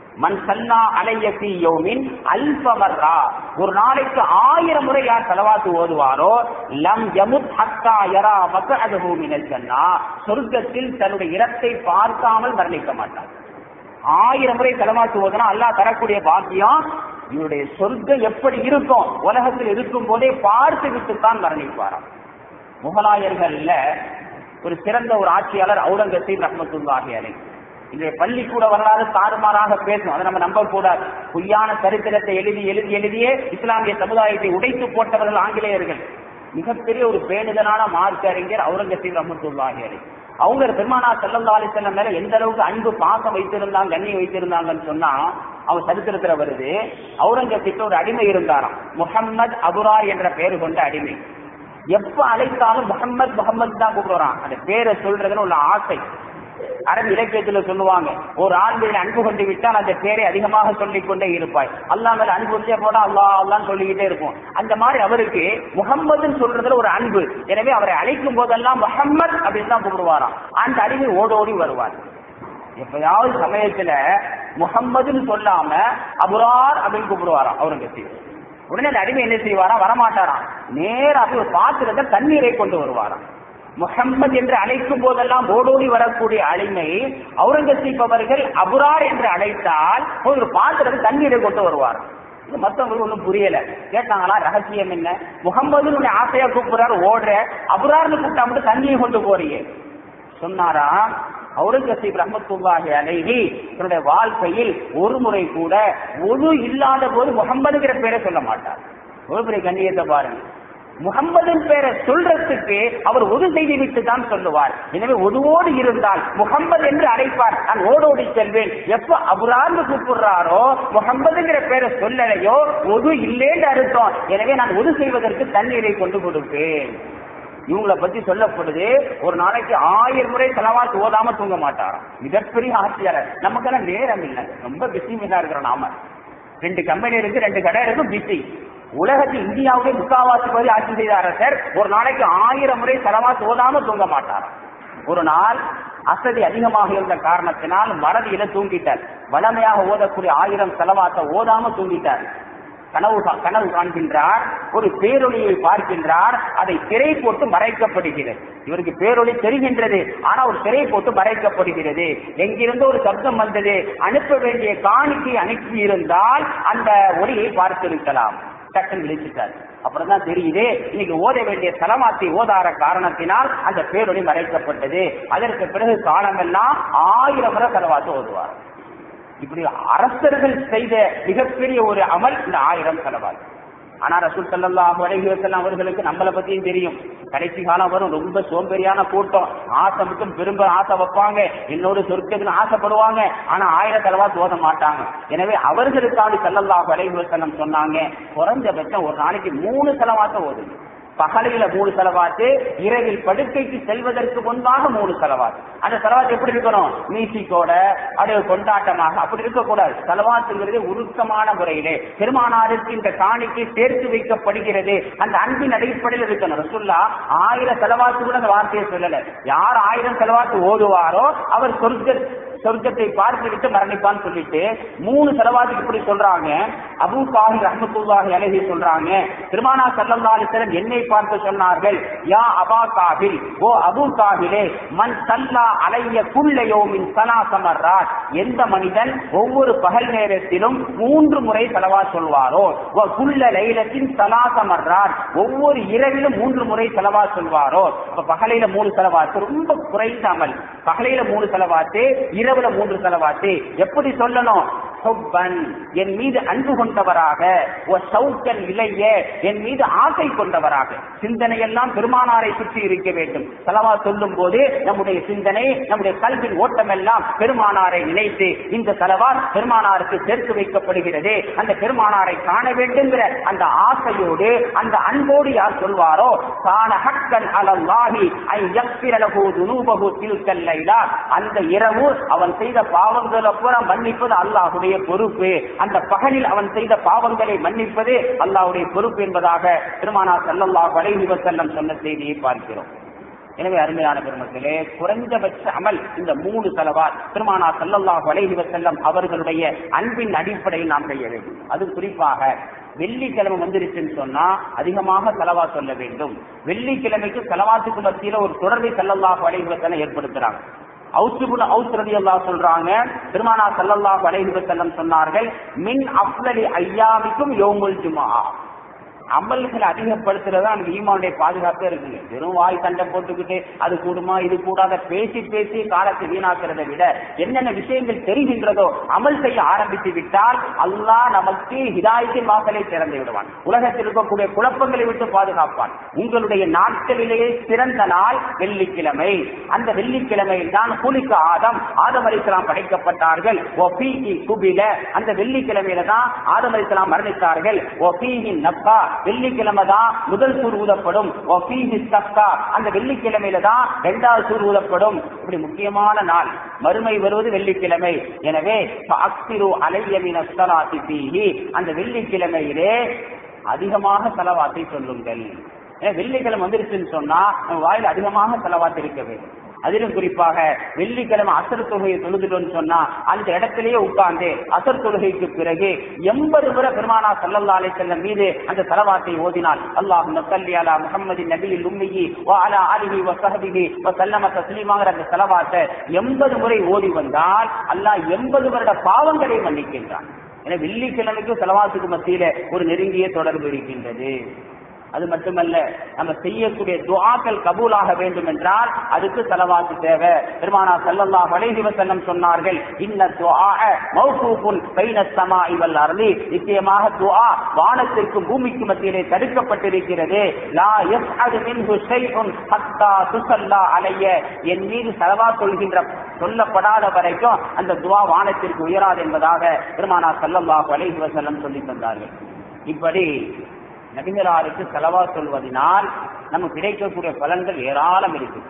மன் சல்லா அலைய ஃபீ யௌமின் அல்ஃப மர்ரா, ஒரு நாளைக்கு ஆயிரம் முறை யார் ஸலவாத் ஓதுவாரோ லம் யமுத் ஹத்தா யரா மக்அதஹு மினல் ஜன்னah, சொர்க்கத்தில் தன்னுடைய இடத்தை பார்க்காமல் மரணிக்க மாட்டார். ஆயிரம் முறை ஸலவாத் ஓதுனா அல்லாஹ் தரக்கூடிய பாக்கியம், இவருடைய சொர்க்கம் எப்படி இருக்கும் உலகத்தில் இருக்கும் போதே பார்த்து விட்டுத்தான் மரணிப்பாராம். முகலாயர்கள்ல ஒரு சிறந்த ஒரு ஆட்சியாளர் அவுரங்கசீப் ரஹ்மத்துல்லாஹி அலைஹி. இன்றைய பள்ளிக்கூட வரலாறு தாறுமாறாக பேசும், அதை நம்ம நம்ப கூடாது. பொய்யான சரித்திரத்தை எழுதி எழுதி எழுதியே இஸ்லாமிய சமுதாயத்தை உடைத்து போட்டவர்கள் ஆங்கிலேயர்கள். மிகப்பெரிய ஒரு பேணுதலான மார்க்க அறிஞர் அவுரங்கசீப் ரஹ்மத்துல்லாஹி அலைஹி. அவங்க பெருமானார் ஸல்லல்லாஹு அலைஹி வஸல்லம் மேல எந்த அளவுக்கு அன்பு பாசம் வைத்திருந்தாங்க, கண்ணியம் வைத்திருந்தாங்கன்னு சொன்னா அவங்க சரித்திரத்துல வருது. அவுரங்கசீப் ஒரு அடிமை இருந்தாராம், முஹம்மது அபுரார் என்ற பெயர் கொண்ட அடிமை. எப்ப அழைத்தாலும் முகம்மது முகம்மது தான் கூப்பிடுறான். அந்த பேரை சொல்றதுன்னு உள்ள ஆசை. அரபு இலக்கியத்துல சொல்லுவாங்க, ஒரு ஆண் மேல அன்பு கொண்டு விட்டால் அந்த பேரை அதிகமாக சொல்லிக் கொண்டே இருப்பாய். அல்லாஹ் மேல அன்பு கொண்டே போனா அல்லாஹ் அல்லான்னு சொல்லிக்கிட்டே இருப்போம். அந்த மாதிரி அவருக்கு முகம்மதுன்னு சொல்றதுல ஒரு அன்பு. எனவே அவரை அழைக்கும் போதெல்லாம் முஹம்மத் அப்படின்னு தான் கூப்பிடுவாராம். அந்த அடிமை ஓடோடி வருவார். எப்பயாவது சமயத்துல முகம்மதுன்னு சொல்லாம அபுரார் அப்படின்னு கூப்பிடுவாராம் அவுரங்கசீப். உடனே அந்த அடிமை என்ன செய்வாராம், வரமாட்டாராம். நேரா போய் ஒரு பாத்திரத்தை தண்ணீரை கொண்டு வருவாராம். முஹம்மது என்று அழைக்கும் போதெல்லாம் ஓடோடி வரக்கூடிய அடிமை அவுரங்கசீப் அவர்கள் அபுரார் என்று அழைத்தால் ஒரு பாத்திரத்தை தண்ணீரை கொண்டு வருவாராம். மத்தவங்களுக்கு ஒண்ணும் புரியல. கேட்டாங்களா ரகசியம் என்ன, முகம்மது ஆசையா கூப்பிடுறாரு ஓடுற, அபுரார்னு கூப்பிட்டா மட்டும் தண்ணியை கொண்டு போறீங்க சொன்னாரா. அவுரங்கசீப் ரஹ்மத்துல்லாஹி அலைஹி தன்னுடைய வாழ்க்கையில் ஒரு முறை கூட ஒது இல்லாத போது முகம்மதுங்கிற பேரை சொல்ல மாட்டார். ஒரு பெரிய கண்ணியத்தை பாருங்க. முகம்மதின் பேரை சொல்றதுக்கு அவர் ஒரு செய்தி விட்டு தான் சொல்லுவார். எனவே ஒதுவோடு இருந்தால் முகம்மது என்று அழைப்பார், நான் ஓடோடி செல்வேன். எப்ப அபுரார்னு கூப்பிடுறாரோ முகம்மதுங்கிற பேரை சொல்லலையோ ஒது இல்லேன்னு அர்த்தம். எனவே நான் ஒது செய்வதற்கு தண்ணீரை கொண்டு கொடுப்பேன். இவங்களை பத்தி சொல்லப்படுது, ஒரு நாளைக்கு ஆயிரம் முறை ஸலவாத் ஓதாம தூங்க மாட்டாராம். மிகப்பெரிய ஆட்சியாளர். நமக்கெல்லாம் நேரம் இல்லை, ரொம்ப பிஸியா இருக்கிறோம். நாம ரெண்டு கம்பெனி இருக்கு, ரெண்டு கடை இருக்கு, பிஸி. உலகத்தில் இந்தியாவுடைய முக்காவாசி பகுதி ஆட்சி செய்த அரசர் ஒரு நாளைக்கு ஆயிரம் முறை ஸலவாத் ஓதாம தூங்க மாட்டாராம். ஒரு நாள் அசதி அதிகமாக இருந்த காரணத்தினால் மறதியில தூங்கிட்டார். வளமையாக ஓதக்கூடிய ஆயிரம் ஸலவாத்தை ஓதாம தூங்கிட்டார். கனவு கனவு காண்கின்றார், ஒரு பேரொளியை பார்க்கின்றார், அதை திரை போட்டு மறைக்கப்படுகிறது. இவருக்கு பேரொளி தெரிகின்றது, ஆனா ஒரு திரை போட்டு மறைக்கப்படுகிறது. எங்கிருந்து ஒரு சப்தம் வந்தது, அனுப்ப வேண்டிய காணிக்கை அனுப்பி இருந்தால் அந்த ஒளியை பார்த்திருக்கலாம். டக்குன்னு விழிச்சிட்டார். அப்புறம் தான் தெரியுது, இன்னைக்கு ஓத வேண்டிய ஸலவாத்தை ஓதார காரணத்தினால் அந்த பேரொளி மறைக்கப்பட்டது. அதற்கு பிறகு காலமெல்லாம் ஆயிரம் முறை ஸலவாத்து ஓதுவார். இப்படி அரசர்கள் செய்த மிகப்பெரிய ஒரு அமல் இந்த ஆயிரம் ஸலவாத். ஆனா ரசூல் ஸல்லல்லாஹு அலைஹி வஸல்லம் அவர்களுக்கு நம்மளை பத்தியும் தெரியும். கடைசி காலம் வரும், ரொம்ப சோம்பேறியான கூட்டம், ஆசை மட்டும் பெரும்ப ஆசை வைப்பாங்க, என்னோட சொர்க்கத்துக்கு ஆசைப்படுவாங்க, ஆனா ஆயிரம் ஸலவாத் ஓத மாட்டாங்க. எனவே அவர்களுக்காக ஸல்லல்லாஹு அலைஹி வஸல்லம் சொன்னாங்க, குறைஞ்சபட்சம் ஒரு நாளைக்கு மூணு ஸலவாத்தை ஓதுங்க. பகலில மூணு ஸலவாத்து, இரவில் படுக்கைக்கு செல்வதற்கு முன்பாக மூணு ஸலவாத். அந்த ஸலவாத் எப்படி இருக்கணும், மியூசிக்கோட அப்படியே கொண்டாட்டமாக அப்படி இருக்கக்கூடாது. ஸலவாத்துங்கிறது உருக்கமான முறையிலே பெருமானாருக்கு இந்த காணிக்கை சேர்த்து வைக்கப்படுகிறது, அந்த அன்பின் அடிப்படையில் இருக்கணும். ரசூலுல்லாஹ் ஆயிரம் ஸலவாத்து கூட அந்த வார்த்தையை சொல்லல. யார் ஆயிரம் ஸலவாத்து ஓதுவாரோ அவர் சொர்க்க சொர்க்கத்தை பார்த்து விட்டு மரணிப்பான்னு சொல்லிட்டு மூணு ஸலவாத்துக்கு இப்படி சொல்றாங்க. அபூ தாஹிர் ரஹ்மத்துல்லாஹி அலைஹி சொல்றாங்க, பெருமானார் ஸல்லல்லாஹு அலைஹி வஸல்லம் என்னை பார்த்து சொன்னார்கள், யா அபா தாஹிர், ஓ அபூ தாஹிரே, மன் ஸல்லா அலைய குல்ல யௌமின் ஸலாஸ மர்ராத், எந்த மனிதன் ஒவ்வொரு பகல் நேரத்திலும் மூன்று முறை ஸலவாத் சொல்வாரோ, வ குல்ல லைலத்தின் ஸலாஸ மர்ராத், ஒவ்வொரு இரவிலும் மூன்று முறை ஸலவாத் சொல்வாரோ. அப்ப பகலையில மூணு ஸலவாத் ரொம்ப குறைந்த அமல். பகலையில மூணு ஸலவாத், இரவுல மூன்று ஸலவாத். எப்படி சொல்லணும், ஹுப்பன், என் மீது அன்பு கொண்டவராக, வ ஷௌகன் இலைய, என் மீது ஆசை கொண்டவராக. சிந்தனையெல்லாம் பெருமானாரை சுற்றி இருக்க வேண்டும். ஸலவாத் சொல்லும் போது நம்முடைய சிந்தனை, நம்முடைய கல்வின் ஓட்டம் எல்லாம் பெருமானாரை நினைத்து இந்த ஸலவாத் பெருமானாருக்கு சேர்த்து வைக்கப்படுகிறது. அந்த பெருமானாரை காண வேண்டும்ங்கிற அந்த ஆசையோடு அந்த அன்போடு யார் சொல்வாரோ, கான ஹக்கன் அலல்லாஹி ஐ யக்ஃபிர லஹு துனூபஹு தில்கல் லைலா, அந்த இரவு அவன் செய்த பாவங்களை பூரா மன்னிப்பது அல்லாஹ்வுடைய பொறுப்பு. அந்த பகலில் அவன் செய்த பாவங்களை மன்னிப்பது அல்லாஹ்வுடைய பொறுப்பு என்பதாக பெருமானார் ஸல்லல்லாஹு அலைஹி வஸல்லம் சொன்ன செய்தியை பார்க்கிறோம். எனவே அருமையான பெருமக்களே, குறைந்தபட்ச அமல் இந்த மூணு செலவாத் பெருமானார் ஸல்லல்லாஹு அலைஹி வஸல்லம் அவர்களுடைய அன்பின் அடிப்படையில் நாம் செய்ய வேண்டும். அது குறிப்பாக வெள்ளிக்கிழமை வந்துருச்சுன்னு சொன்னா அதிகமாக செலவா சொல்ல வேண்டும். வெள்ளிக்கிழமைக்கு செலவாத்துக்கு மத்தியில ஒரு தொடர்பை ஸல்லல்லாஹு அலைஹி வஸல்லம் ஏற்படுத்துறாங்க. அவுசுபுல் அவுஸ் ரலியல்லாஹு சொல்றாங்க, பெருமானார் ஸல்லல்லாஹு அலைஹி வஸல்லம் சொன்னார்கள், மின் அஃலலி ஐயாமிக்கும் யௌமுல் ஜும்ஆ. அமல்களை அதிகப்படுத்துறதா அந்த ஈமானுடைய பாதுகாப்பே இருக்குங்க. வெறும் வாய் சண்டை போட்டுக்கிட்டு அது கூடுமா இது கூடாத பேசி பேசி காலத்தை வீணாக்கிறதை விட என்னென்ன விஷயங்கள் தெரிகின்றதோ அமல் செய்ய ஆரம்பித்து விட்டால் அல்லாஹ் நமக்கு ஹிதாயத்தின் வாசலை திறந்து விடுவான். உலகத்தில் இருக்கக்கூடிய குழப்பங்களை விட்டு பாதுகாப்பான். உங்களுடைய நாட்களிலேயே சிறந்த நாள் வெள்ளிக்கிழமை. அந்த வெள்ளிக்கிழமையில் தான் குலிக்க ஆதம் ஆதம் அலைஹிஸ்ஸலாம் படைக்கப்பட்டார்கள். ஒபீஹி குபில, அந்த வெள்ளிக்கிழமையில தான் ஆதம் அலைஹிஸ்ஸலாம் மரணித்தார்கள். ஒபீஹி நப்பா, வெள்ளிக்கிழமை தான் முதல் சூர் ஊதப்படும். அந்த வெள்ளிக்கிழமையில தான் இரண்டாவது சூர் ஊதப்படும். இப்படி முக்கியமான நாள் மறுமை வருவது வெள்ளிக்கிழமை. எனவே அந்த வெள்ளிக்கிழமையிலே அதிகமாக செலவாத்தை சொல்லுங்கள். வெள்ளிக்கிழமை வந்துருச்சுன்னு சொன்னா நம்ம வாயில் அதிகமாக செலவாத்து இருக்க வேண்டும். அதிலும் குறிப்பாக வெள்ளிக்கிழமை அசர் தொழுகையை தொழுதுன்னு சொன்னா அந்த இடத்திலேயே உட்கார்ந்து அசர் தொழுகைக்கு பிறகு எண்பது முறை பெருமானார் ஸல்லல்லாஹு அலைஹி வஸல்லம் மீது அந்த ஸலவாத்தை ஓதினால், அல்லாஹும்ம ஸல்லி அலா முஹம்மதின் நபியில் உம்மி வ அலா ஆலிஹி வ ஸஹ்பிஹி வ ஸல்லம தஸ்லீமாங்கற அந்த ஸலவாத்தை எண்பது முறை ஓதி வந்தால் அல்லாஹ் எண்பது வருட பாவங்களை மன்னிக்கின்றான். எனவே வெள்ளிக்கிழமைக்கு ஸலவாத்துக்கு மத்தியில ஒரு நெருங்கிய தொடர்பு இருக்கின்றது. அது மட்டுமல்ல, நம்ம செய்யக்கூடிய துஆக்கள் கபூலாக வேண்டும் என்றால் அதுக்கு ஸலவாத் தேவை. பெருமானார் ஸல்லல்லாஹு அலைஹி வஸல்லம் சொன்னார்கள், இன்ன துஆஅ மௌகூஃபுன் பைனஸ் ஸமாஇ வல் அர்லி, நிச்சயமாக துஆ வானத்திற்கும் பூமிக்கும் மத்தியிலே தடுக்கப்பட்டிருக்கிறது. லா யஸ்அது மின்ஹு ஷைஉன் ஹத்தா துஸல்லா அலைய, என் மீது ஸலவாத் சொல்கின்ற சொல்லப்படாத வரைக்கும் அந்த துஆ வானத்திற்கு உயராது என்பதாக பெருமானார் ஸல்லல்லாஹு அலைஹி வஸல்லம் சொல்லி தந்தார்கள். இப்படி நபிகளாருக்கு ஸலவாத் சொல்வதனால் நமக்கு கிடைக்கக்கூடிய பலன்கள் ஏராளம் இருக்கு.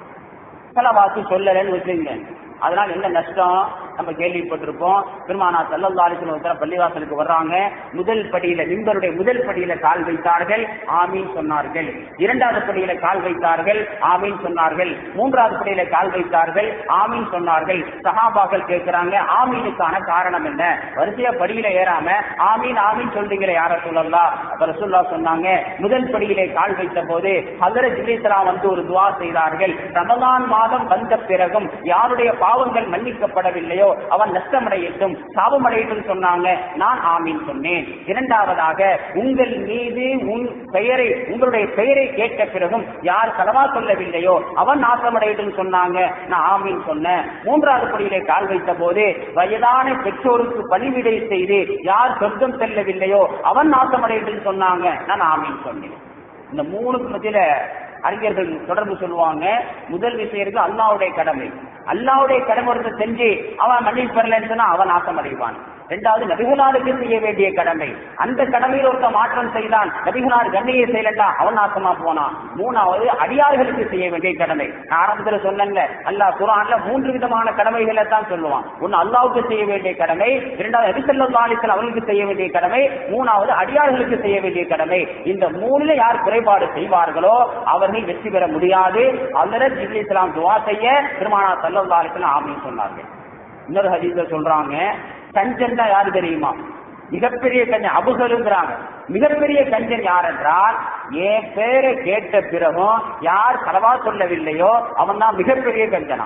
ஸலவாத் சொல்லலன்னு வச்சுங்க, அதனால என்ன நஷ்டம் நம்ம கேள்விப்பட்டிருப்போம். பெருமானார் ஸல்லல்லாஹு அலைஹி வஸல்லம் பள்ளிவாசலுக்கு வர்றாங்க, முதல் படியில மிம்பருடைய முதல் படியில கால் வைத்தார்கள், ஆமீன் சொன்னார்கள். இரண்டாவது படியில கால் வைத்தார்கள், ஆமீன் சொன்னார்கள். மூன்றாவது படியில கால் வைத்தார்கள், ஆமீன் சொன்னார்கள். சஹாபாக்கள் கேட்கிறாங்க, ஆமீனுக்கான காரணம் என்ன? வரிசையா படியில ஏறாம ஆமீன் ஆமீன் சொல்றீங்களே யார சொல்லலாம்? அப்ப ரசூலுல்லாஹ் சொன்னாங்க, முதல் படியிலே கால் வைத்த போது ஹஜ்ரத் ஜிப்ரீல் வந்து ஒரு துஆ செய்தார்கள், ரமலான் மாதம் வந்த பிறகும் யாருடைய பாவங்கள் மன்னிக்கப்படவில்லையோ அவன் நஷ்டமடையட்டும் சாபமடையட்டும் சொன்னாங்க. நான் ஆமீன் சொன்னேன். இரண்டாவதாக, உங்கள் மீது உன் பெயரை உங்களுடைய பெயரை கேட்ட பிறகும் யார் ஸலவாத் சொல்லவில்லையோ அவன் நாசமடையட்டும் சொன்னாங்க. நான் ஆமீன் சொன்னேன். மூன்றாவது படியிலே கால் வைத்த போது வயதான பெற்றோருக்கு பணிவிடை செய்து யார் சொர்க்கம் செல்லவில்லையோ அவன் நாசமடையட்டும் சொன்னாங்க. நான் ஆமீன் சொன்னேன். இந்த மூணுக்கு மத்தியில அறிஞர்கள் தொடர்பு சொல்லுவாங்க. முதல் விஷயம் இருக்கு அல்லாஹ்வுடைய கடமை. அல்லாஹ்வுடைய கடமை ஒருத்தர் செஞ்சு அவன் மன்னிப்பு பெறலன்னு சொன்னா அவன் நாசம் அடைவான். இரண்டாவது, நபிகளாருக்கு செய்ய வேண்டிய கடமை. அந்த கடமையில் ஒருத்த மாற்றம் செய்தான், நபிகளார் கண்ணையை செய்யலண்டா அவன் நாசமா போனான். மூணாவது, அடியார்களுக்கு செய்ய வேண்டிய கடமை. நான் ஆரம்பத்தில் சொன்னேன்ல, அல்லாஹ் குர்ஆன்ல மூன்று விதமான கடமைகளை தான் சொல்லுவான். ஒன்னு அல்லாஹ்வுக்கு செய்ய வேண்டிய கடமை, இரண்டாவது நபி ஸல்லல்லாஹு அலைஹி வஸல்லம் அவர்களுக்கு செய்ய வேண்டிய கடமை, மூணாவது அடியார்களுக்கு செய்ய வேண்டிய கடமை. இந்த மூணுல யார் குறைபாடு செய்வார்களோ அவர்கள் வெற்றி பெற முடியாது. ஹஜ்ரத் ஜிப்ரீல் ஸலாம் துஆ செய்ய பெருமானார் ஸல்லல்லாஹு அலைஹி வஸல்லம் ஆமீன் சொன்னார்கள். இன்னொரு ஹதீஸ்ல சொல்றாங்க, கஞ்சன் தான் யாரு தெரியுமா? மிகப்பெரிய கஞ்சன் அபுகருங்கிறாங்க. மிகப்பெரிய கஞ்சன் யார் என்றால், என் பேரை கேட்ட பிறகும் யார் ஸலவாத் சொல்லவில்லையோ அவன் தான் மிகப்பெரிய கஞ்சனா.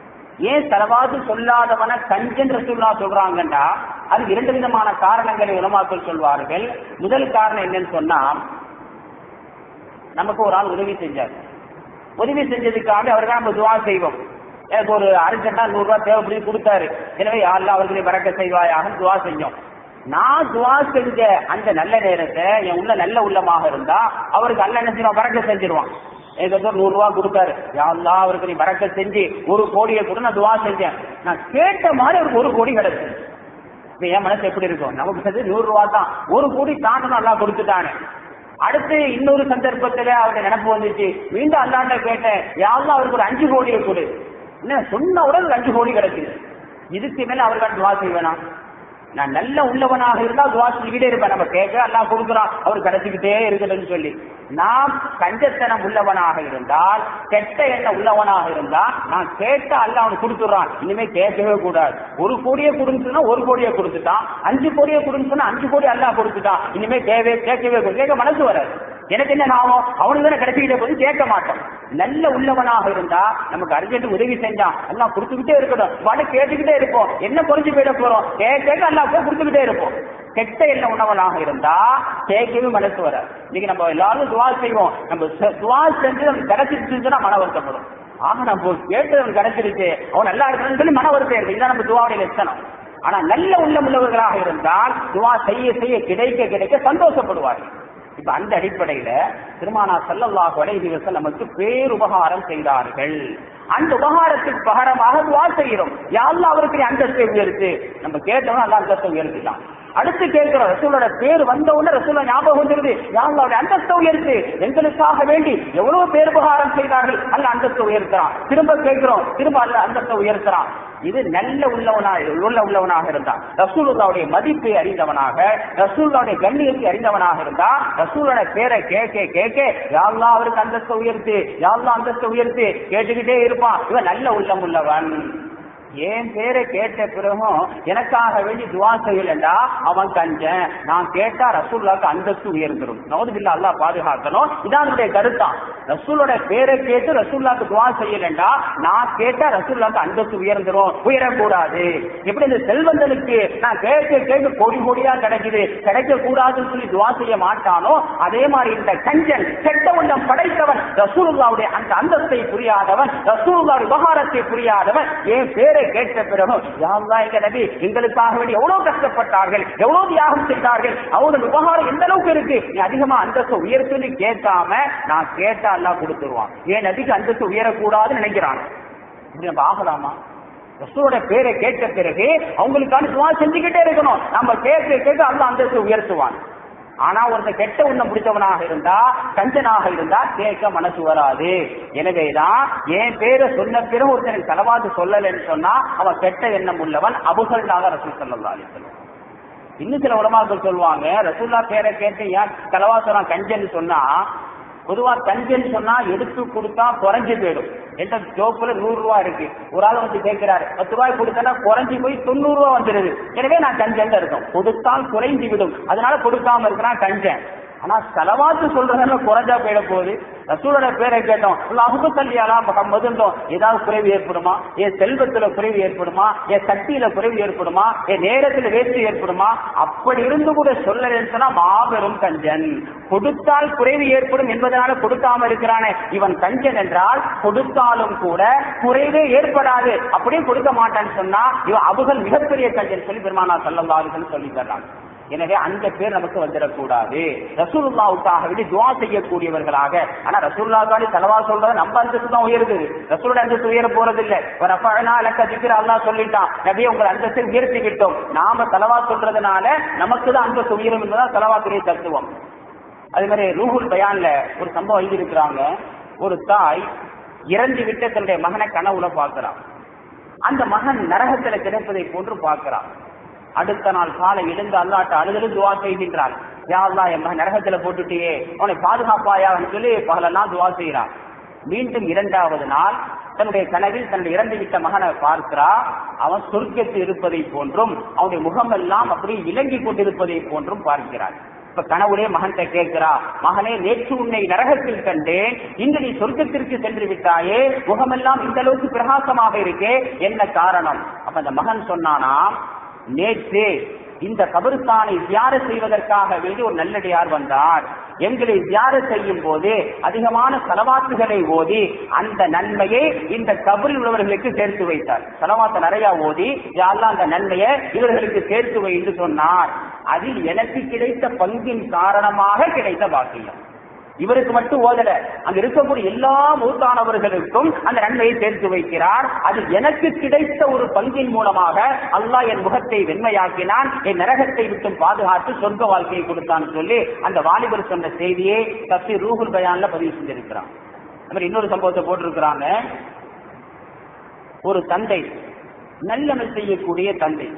ஏன் ஸலவாத் சொல்லாதவன கஞ்சன் ரசூலுல்லாஹ் சொல்றாங்கன்றா அது இரண்டு விதமான காரணங்களை உலமாக்கள் சொல்வார்கள். முதல் காரணம் என்னன்னு சொன்னா, நமக்கு ஒரு ஆள் உதவி செஞ்சார். உதவி செஞ்சதுக்காக அவருக்கு நம்ம துஆ செய்வோம். எனக்கு ஒரு அர்ஜென்டா நூறு ரூபாய் தேவைப்படி கொடுத்தாரு, எனவே அல்லாஹ் அவர்களை பரக்கத் செய்வாயாக துஆ செஞ்சோம். நான் துஆ செஞ்ச அந்த நல்ல நேரத்தை என் உள்ள நல்ல உள்ளமாக இருந்தா அவருக்கு அல்லாஹ் என்ன செய்வான்? பரக்கத் செஞ்சிருவான். எனக்கு ஒரு நூறு ரூபாய் கொடுத்தாரு, யா அல்லாஹ் அவருக்கு நீ பரக்கத் செஞ்சு ஒரு கோடியை கூட நான் துஆ செஞ்சேன், நான் கேட்ட மாதிரி அவருக்கு ஒரு கோடி கிடைச்சது. இப்ப என் மனசு எப்படி இருக்கும்? நமக்கு நூறு ரூபாய் தான், ஒரு கோடி தாண்டணும் அல்லாஹ் கொடுத்துட்டானே. அடுத்து இன்னொரு சந்தர்ப்பத்துல அவருடைய நினைப்பு வந்துச்சு, மீண்டும் அல்லாஹ்ட்ட கேட்டேன், யா அல்லாஹ் அவருக்கு ஒரு அஞ்சு கோடியை கொடு. என்ன சொன்ன உடனே அஞ்சு கோடி கிடைக்குது. இதுக்கு மேல அவருக்கு துஆ செய்வேனா? நான் நல்ல உள்ளவனாக இருந்தா துவா செஞ்சுக்கிட்டே இருப்பேன். நம்ம கேட்க எல்லாம் கொடுக்குறான், அவர் கிடைச்சிக்கிட்டே இருக்குதுன்னு சொல்லி. நாம் கஞ்சத்தனம் உள்ளவனாக இருந்தால், கெட்ட எண்ணம் உள்ளவனாக இருந்தா, நான் கேட்டா அல்ல அவனுக்கு கொடுத்துறான், இனிமே கேட்கவே கூடாது. ஒரு கோடியே கொடுத்துன்னா ஒரு கோடியை கொடுத்துட்டான், அஞ்சு கோடியை கொடுத்துன்னா அஞ்சு கோடி அல்லா கொடுத்துட்டான், இனிமே கேட்கவே கேட்கவே கேட்க மனசு வராது. எனக்கு என்ன ஆகும், அவனுக்கு தானே கிடைச்சிக்கிட்டே போது கேட்க மாட்டோம். நல்ல உள்ளவனாக இருந்தா நமக்கு அர்ஜென்ட் உதவி செஞ்சான் எல்லாம் கொடுத்துக்கிட்டே இருக்கணும், பாட்டு கேட்டுக்கிட்டே இருப்போம், என்ன குறைஞ்சு போயிட போறோம், கேட்க எல்லாம் கொடுத்துக்கிட்டே இருப்போம். கெட்ட எண்ண உணவனாக இருந்தா கேட்கவே மனசு வர. இன்னைக்கு நம்ம எல்லாரும் துவா செய்வோம், நம்ம துவா செஞ்சு நமக்கு கிடைச்சிருச்சுன்னா மன வருத்தப்படும். ஆக நம்ம கேட்டு அவன் கிடைச்சிருச்சு, அவன் நல்லா இருக்கணும்னு சொல்லி மன வருத்தம் இருக்கு. இதுதான் நம்ம துவாவுடைய லட்சணம். ஆனா நல்ல உள்ளம் உள்ளவர்களாக இருந்தால் துவா செய்ய செய்ய கிடைக்க கிடைக்க சந்தோஷப்படுவார்கள். இப்ப அந்த அடிப்படையில பெருமானார் ஸல்லல்லாஹு அலைஹி வஸல்லம் நமக்கு பேருபகாரம் செய்தார்கள். அந்த உபகாரத்துக்கு பகரமாக துவா செய்கிறோம், யா அல்லாஹ் அவருக்கு அந்தஸ்தை உயர்த்து. நம்ம கேட்டவங்க அல்ல அந்தஸ்தை உயர்த்திட்டான். அடுத்து கேட்கிறோம், ரசூலோட பேர் வந்த உடனே ரசூல ஞாபகம் வந்துருது, யா அல்லாஹ்வுடைய அந்தஸ்தை உயர்த்து. எங்களுக்காக வேண்டி எவ்வளவு பேருபகாரம் செய்தார்கள், அல்ல அந்தஸ்தை உயர்த்துறான். திரும்ப கேட்கிறோம், திரும்ப அல்ல அந்தஸ்தை உயர்த்துறான். இது நல்ல உள்ளவனாக உள்ள உள்ளவனாக இருந்தான், ரசூலுல்லாஹ்வுடைய மதிப்பை அறிந்தவனாக, ரசூலுல்லாஹ்வுடைய கண்ணியத்தை அறிந்தவனாக இருந்தா ரசூலோட பேரை கேட்க கேட்க யா அல்லாஹ் அவருக்கு அந்தஸ்தை உயர்த்து, யா அல்லாஹ் அந்தஸ்தை உயர்த்து கேட்டுக்கிட்டே இருப்பான். இவன் நல்ல உள்ளம் உள்ளவன். என் பேரை கேட்ட பிறகும் எனக்காக வேண்டி துவா செய்யலண்டா அவன் கஞ்சன். நான் கேட்டா ரசூலுல்லாஹ்க்கு அந்தஸ்து உயர்ந்துரும். நவுதுபில்லாஹ் அல்லாஹ் பாதுகாக்கணும். இதான் என்னுடைய கருத்தான். ரசூலோட பேரை கேட்டு ரசூலுல்லாஹ்க்கு துவா செய்யலண்டா நான் கேட்டா ரசூலுல்லாஹ்க்கு அந்தஸ்து உயர்ந்துரும், உயரக்கூடாது. எப்படி இந்த செல்வந்தனுக்கு நான் கேட்க கேட்க கோடி கோடியா கிடைக்குது, கிடைக்க கூடாதுன்னு சொல்லி துவா செய்ய மாட்டானோ, அதே மாதிரி இந்த கஞ்சன் கெட்ட உள்ளம் படைத்தவன், ரசூலுல்லாஹ்வுடைய அந்த அந்தஸ்தை புரியாதவன், ரசூலுல்லாஹ்வுடைய விவகாரத்தை புரியாதவன், என் பேரை கேட்ட பிறகு யா அல்லாஹ் எங்க நபி எங்களுக்காக வேண்டி எவ்வளவு கஷ்டப்பட்டார்கள், எவ்வளவு தியாகம் செய்தார்கள், அவரோட விவகாரம் எந்த அளவுக்கு இருக்கு, நீ அதிகமா அந்தஸ்து உயர்த்துன்னு கேட்காம நான் கேட்டா அல்லாஹ் கொடுத்துருவான். என் நபிக்கு அந்தஸ்து உயரக்கூடாதுன்னு நினைக்கிறான். இப்படி நம்ம ஆகலாமா? ரசூலோட பேரை கேட்ட பிறகு அவங்களுக்கான துவா செஞ்சுக்கிட்டே இருக்கணும். நம்ம கேட்க கேட்க அல்லாஹ் அந்தஸ்து உயர்த்துவான். ஆனா ஒருத்தர் கெட்ட உண்ணம் பிடிச்சவனாக இருந்தா, கஞ்சனாக இருந்தா கேட்க மனசு வராது. எனவேதான் என் பேரை சொன்ன பிறகு ஒருத்தனுக்கு தலவாத்து சொல்லலன்னு சொன்னா அவன் கெட்ட எண்ணம் உள்ளவன், அபுகள்னாக ரசூல் ஸல்லல்லாஹு அலைஹி வஸல்லம். இன்னும் சில உலமாக்கள் சொல்லுவாங்க, ரசூலுல்லாஹ் பேரை கேட்டு ஏன் தலவா சொன்னா கஞ்சன்னு சொன்னா, பொதுவா கஞ்சன்னு சொன்னா எடுத்து கொடுத்தா குறைஞ்சு போயிடும். என்ற ஜோப்புல நூறு ரூபாய் இருக்கு, ஒரு ஆள் வந்து கேட்கிறாரு, பத்து ரூபாய் கொடுத்தா குறைஞ்சி போய் தொண்ணூறு ரூபாய் வந்துருது, எனவே நான் கஞ்சன் இருக்கும். கொடுத்தால் குறைஞ்சி விடும், அதனால கொடுக்காம இருக்கிறான் கஞ்சன். ஆனா செலவாத்து சொல்றதுனால குறைஞ்சா போயிட போகுது. ரசூலோட பேரை கேட்டோம், அல்லாஹு ஸல்லி அலா முஹம்மதுன்றோம், ஏதாவது குறைவு ஏற்படுமா? என் செல்வத்துல குறைவு ஏற்படுமா? என் சக்தியில குறைவு ஏற்படுமா? என் நேரத்துல வேற்று ஏற்படுமா? அப்படி இருந்து கூட சொல்லலன்னு சொன்னா மாபெரும் கஞ்சன். கொடுத்தால் குறைவு ஏற்படும் என்பதனால கொடுக்காம இருக்கிறானே இவன் கஞ்சன் என்றால், கொடுத்தாலும் கூட குறைவே ஏற்படாது, அப்படியே கொடுக்க மாட்டான்னு சொன்னா இவன் அபுகள் மிகப்பெரிய கஞ்சன் சொல்லி பெருமானார் ஸல்லல்லாஹு அலைஹி வஸல்லம் சொல்லி தர்றாங்க. எனவே அந்த பேர் நமக்கு வந்துடக்கூடாது. ரசூலுல்லாஹ்வுக்காக வேண்டி துஆ செய்யக்கூடியவர்களாக. ஆனா ரசூலுல்லாஹ்வுக்காக தலவா சொல்றது நம்ம அந்தஸ்து தான் உயருது, ரசூலோட அந்தஸ்து உயர போறது இல்ல. ரஃபஅனா லக திக்ர அல்லாஹ் சொல்லிட்டான், நபியே உங்கள் அந்தஸ்தை உயர்த்தி விட்டோம். நாம தலவா சொல்றதுனால நமக்கு தான் அந்தஸ்து உயரும் என்பதுதான் தலவாத்துடைய தத்துவம். அதே மாதிரி ரூஹுல் பயான்ல ஒரு சம்பவம் எழுதியிருக்கிறாங்க. ஒரு தாய் இறந்து விட்ட தன்னுடைய மகனை கனவுல பார்க்கிறான். அந்த மகன் நரகத்துல கிடைப்பதை போன்று பார்க்கிறான். அடுத்த நாள் காலை எழுந்து அல்லாட்ட அழுதலும் துவா செய்கின்றான், யா அல்லாஹ் என் மகன் நரகத்துல போட்டுட்டியே, அவனை பாதுகாப்பாயான்னு சொல்லி பகலெல்லாம் துவா செய்யறான். மீண்டும் இரண்டாவது நாள் தன்னுடைய கனவில் தன்னுடைய இறந்து விட்ட மகனை பார்க்கிறா. அவன் சொர்க்கத்தில் இருப்பதை போன்றும் அவனுடைய முகமெல்லாம் அப்படி இலங்கி கொண்டிருப்பதை போன்றும் பார்க்கிறான். இப்ப கனவுலே மகன்கிட்ட கேட்கிறா, மகனே நேற்று உன்னை நரகத்தில் கண்டேன், இன்று நீ சொர்க்கத்திற்கு சென்று விட்டாயே, முகமெல்லாம் இந்த அளவுக்கு பிரகாசமாக இருக்கே, என்ன காரணம்? அப்ப அந்த மகன் சொன்னானா, நேற்று இந்த கபருஸ்தானை தியானம் செய்வதற்காக வேண்டி ஒரு நல்லடியார் வந்தார். எங்களை தியானம் செய்யும் போது அதிகமான சலவாத்துகளை ஓதி அந்த நன்மையை இந்த கபரில் உள்ளவர்களுக்கு சேர்த்து வைத்தார். சலவாத்தை நிறைய ஓதி யா அல்லாஹ் அந்த நன்மையை இவர்களுக்கு சேர்த்து வை என்று சொன்னார். அதில் எனக்கு கிடைத்த பங்கின் காரணமாக கிடைத்த பாக்கியம். இவருக்கு மட்டும் ஓதல, அங்க இருக்கக்கூடிய எல்லா மூத்தானவர்களுக்கும் அந்த நன்மையை சேர்த்து வைக்கிறார். அது எனக்கு கிடைத்த ஒரு பங்கின் மூலமாக அல்லாஹ் என் முகத்தை வெண்மையாக்கினான், என் நரகத்தை விட்டு பாதுகாத்து சொர்க்க வாழ்க்கையை கொடுத்தான் சொல்லி அந்த வாலிபர் சொன்ன செய்தியை தஃசீர் ரூஹுல் பயான்ல பதிவு செஞ்சிருக்கிறான். அப்புறம் இன்னொரு சம்பவத்தை போட்டிருக்கிறாங்க. ஒரு தந்தை நல்லமல் செய்யக்கூடிய தந்தை,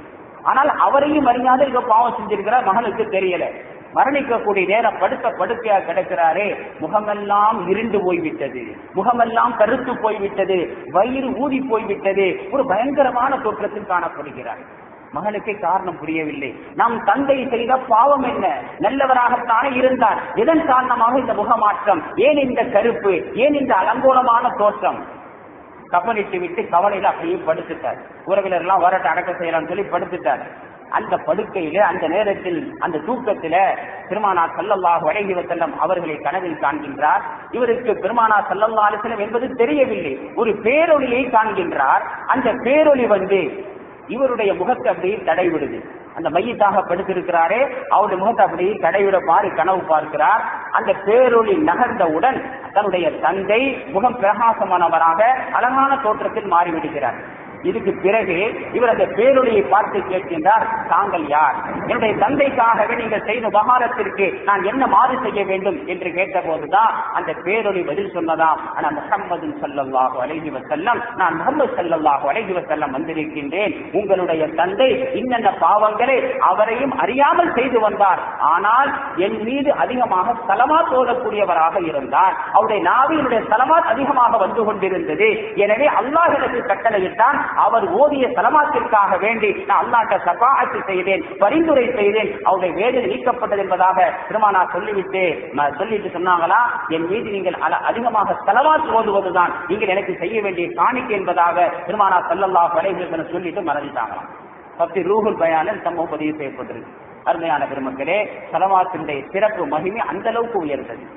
ஆனால் அவரையும் அறியாத இங்க பாவம் செஞ்சிருக்கிறார், மகனுக்கு தெரியல. மரணிக்கக்கூடிய நேரம் படுத்த படுக்கையா கிடக்கிறாரே, முகமெல்லாம் இருண்டு போய்விட்டது, முகமெல்லாம் கருத்து போய்விட்டது, வயிறு ஊதி போய்விட்டது, ஒரு பயங்கரமான தோற்றத்தில் காணப்படுகிறார். மகனுக்கு காரணம் புரியவில்லை. நம் தந்தை செய்த பாவம் என்ன? நல்லவராகத்தானே இருந்தார், எதன் காரணமாக இந்த முகமாற்றம், ஏன் இந்த கருப்பு, ஏன் இந்த அலங்கோலமான தோற்றம்? கப்பலிட்டு விட்டு கவலையில அப்படியே படுத்துட்டார். உறவினர் எல்லாம் வரட்டு அடக்க செய்யலாம்னு சொல்லி படுத்துட்டார். அந்த படுக்கையில அந்த நேரத்தில் அந்த தூக்கத்தில பெருமானார் ஸல்லல்லாஹு அலைஹி வஸல்லம் அவர்களை கனவில் காண்கின்றார். இவருக்கு பெருமானார் ஸல்லல்லாஹு அலைஹி வஸல்லம் என்பது தெரியவில்லை. ஒரு பேரொளியை காண்கின்றார். அந்த பேரொளி வந்து இவருடைய முகத்தை அப்படியே தடைவிடுது. அந்த மையத்தாக படுத்திருக்கிறாரே, அவருடைய முகத்தை அப்படியே தடைவிட மாறி கனவு பார்க்கிறார். அந்த பேரொளி நகர்ந்தவுடன் தன்னுடைய தந்தை முகம் பிரகாசமானவராக அழகான தோற்றத்தில் மாறிவிடுகிறார். இதுக்கு பிறகு இவர் அந்த பேரொழியை பார்த்து கேட்கின்றார், தாங்கள் யார்? என்னுடைய தந்தைக்காகவே நீங்கள் செய்த உபகாரத்திற்கு நான் என்ன மாறு செய்ய வேண்டும் என்று கேட்ட போதுதான் அந்த பேரொழி பதில் சொன்னதாம், ஆனா முஹம்மது ஸல்லல்லாஹு அலைஹி வஸல்லம், நான் முஹம்மது ஸல்லல்லாஹு அலைஹி வஸல்லம் வந்திருக்கின்றேன். உங்களுடைய தந்தை இன்னென்ன பாவங்களை அவரையும் அறியாமல் செய்து வந்தார், ஆனால் என் மீது அதிகமாக ஸலவாத் ஓதக்கூடியவராக இருந்தார். அவருடைய நாவினுடைய ஸலவாத் அதிகமாக வந்து கொண்டிருந்தது. எனவே அல்லாஹ் எனக்கு கட்டளையிட்டான், அவர் ஓதிய ஸலவாத்திற்காக வேண்டி நான் அல்லாஹ்ட்ட ஷஃபாஅத் செய்தேன், பரிந்துரை செய்தேன், அவருடைய வேதனை நீக்கப்பட்டது என்பதாக பெருமானார் சொல்லிவிட்டு சொல்லிட்டு சொன்னாங்களா, என் மீது நீங்கள் அதிகமாக ஸலவாத் ஓதுவதுதான் நீங்கள் எனக்கு செய்ய வேண்டிய காணிக்கை என்பதாக பெருமானார் ஸல்லல்லாஹு அலைஹி வஸல்லம் சொல்லிட்டு மறந்துட்டாங்களாம். பத்தி ரூஹுல் பயானில் சம்பவம் பதிவு செய்யப்பட்டிருக்கு. அருமையான பெருமக்களே, ஸலவாத்தினுடைய சிறப்பு மகிமை அந்த அளவுக்கு உயர்ந்தது.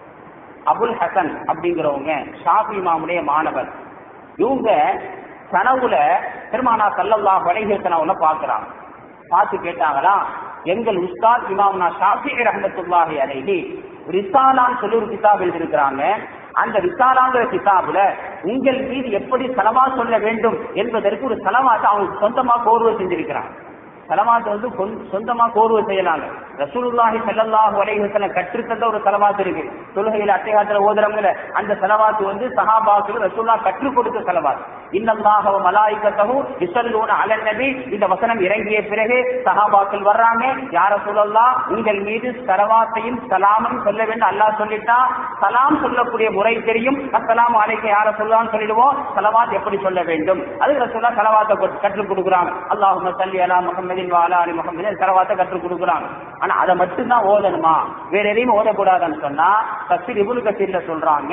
அபுல் ஹசன் அப்படிங்கிறவங்க ஷாஃபி இமாமுடைய மாணவர். இவங்க கனவுல பெருமானார் ஸல்லல்லாஹு அலைஹி வஸல்லம் பார்க்கிறாங்க. பார்த்து கேட்டாங்களா, எங்கள் உஸ்தாத் இமாம்னா ஷாஃபி ரஹ்மத்துல்லாஹி அலைஹி ரிசாலான்னு சொல்லி ஒரு கிதாப் எழுதியிருக்கிறாங்க. அந்த ரிசாலாங்கிற கிதாபுல உங்கள் மீது எப்படி ஸலவாத் சொல்ல வேண்டும் என்பதற்கு ஒரு ஸலவாத்தை அவங்க சொந்தமா கோர்வை செஞ்சிருக்கிறாங்க. ஸலவாத் வந்து சொந்தமா கோர்வை செய்யலாங்க. ரசூலுல்லாஹி ஸல்லல்லாஹு அலைஹி வஸல்லம் கற்றுத்தந்த ஒரு ஸலவாத் இருக்கு. தொழுகையில அத்தைஹியாத்துல ஓதுறவங்கள அந்த ஸலவாத் வந்து சஹாபாக்கள் ரசூலுல்லாஹ் கற்றுக் கொடுத்த ஸலவாத். இன்னல்லாஹ வ மலாயிகத்தஹு யுஸல்லூன அலன் நபி, இந்த வசனம் இறங்கிய பிறகு சஹாபாக்கள் வர்றாங்க, யா ரசூலல்லாஹ் உங்கள் மீது ஸலவாத்தையும் ஸலாமையும் சொல்ல வேண்டும் அல்லாஹ் சொல்லிட்டா, ஸலாம் சொல்லக்கூடிய முறை தெரியும், அஸ்ஸலாமு அலைக்க யா ரசூலுல்லாஹ்னு சொல்லிடுவோம், ஸலவாத் எப்படி சொல்ல வேண்டும் அது ரசூலுல்லாஹ் ஸலவாத்தை கற்றுக் கொடுக்குறாங்க. அல்லாஹும்ம ஸல்லி அலா முஹம்மதின் வ அலா அலி முஹம்மதின் ஸலவாத்தை கற்றுக் கொடுக்குறாங்க. ஆனா அதை மட்டும்தான் ஓதணுமா, வேற எதையும் ஓதக்கூடாதுன்னு சொன்னா தஃசீர் இப்னு கஸீர்ல சொல்றாங்க,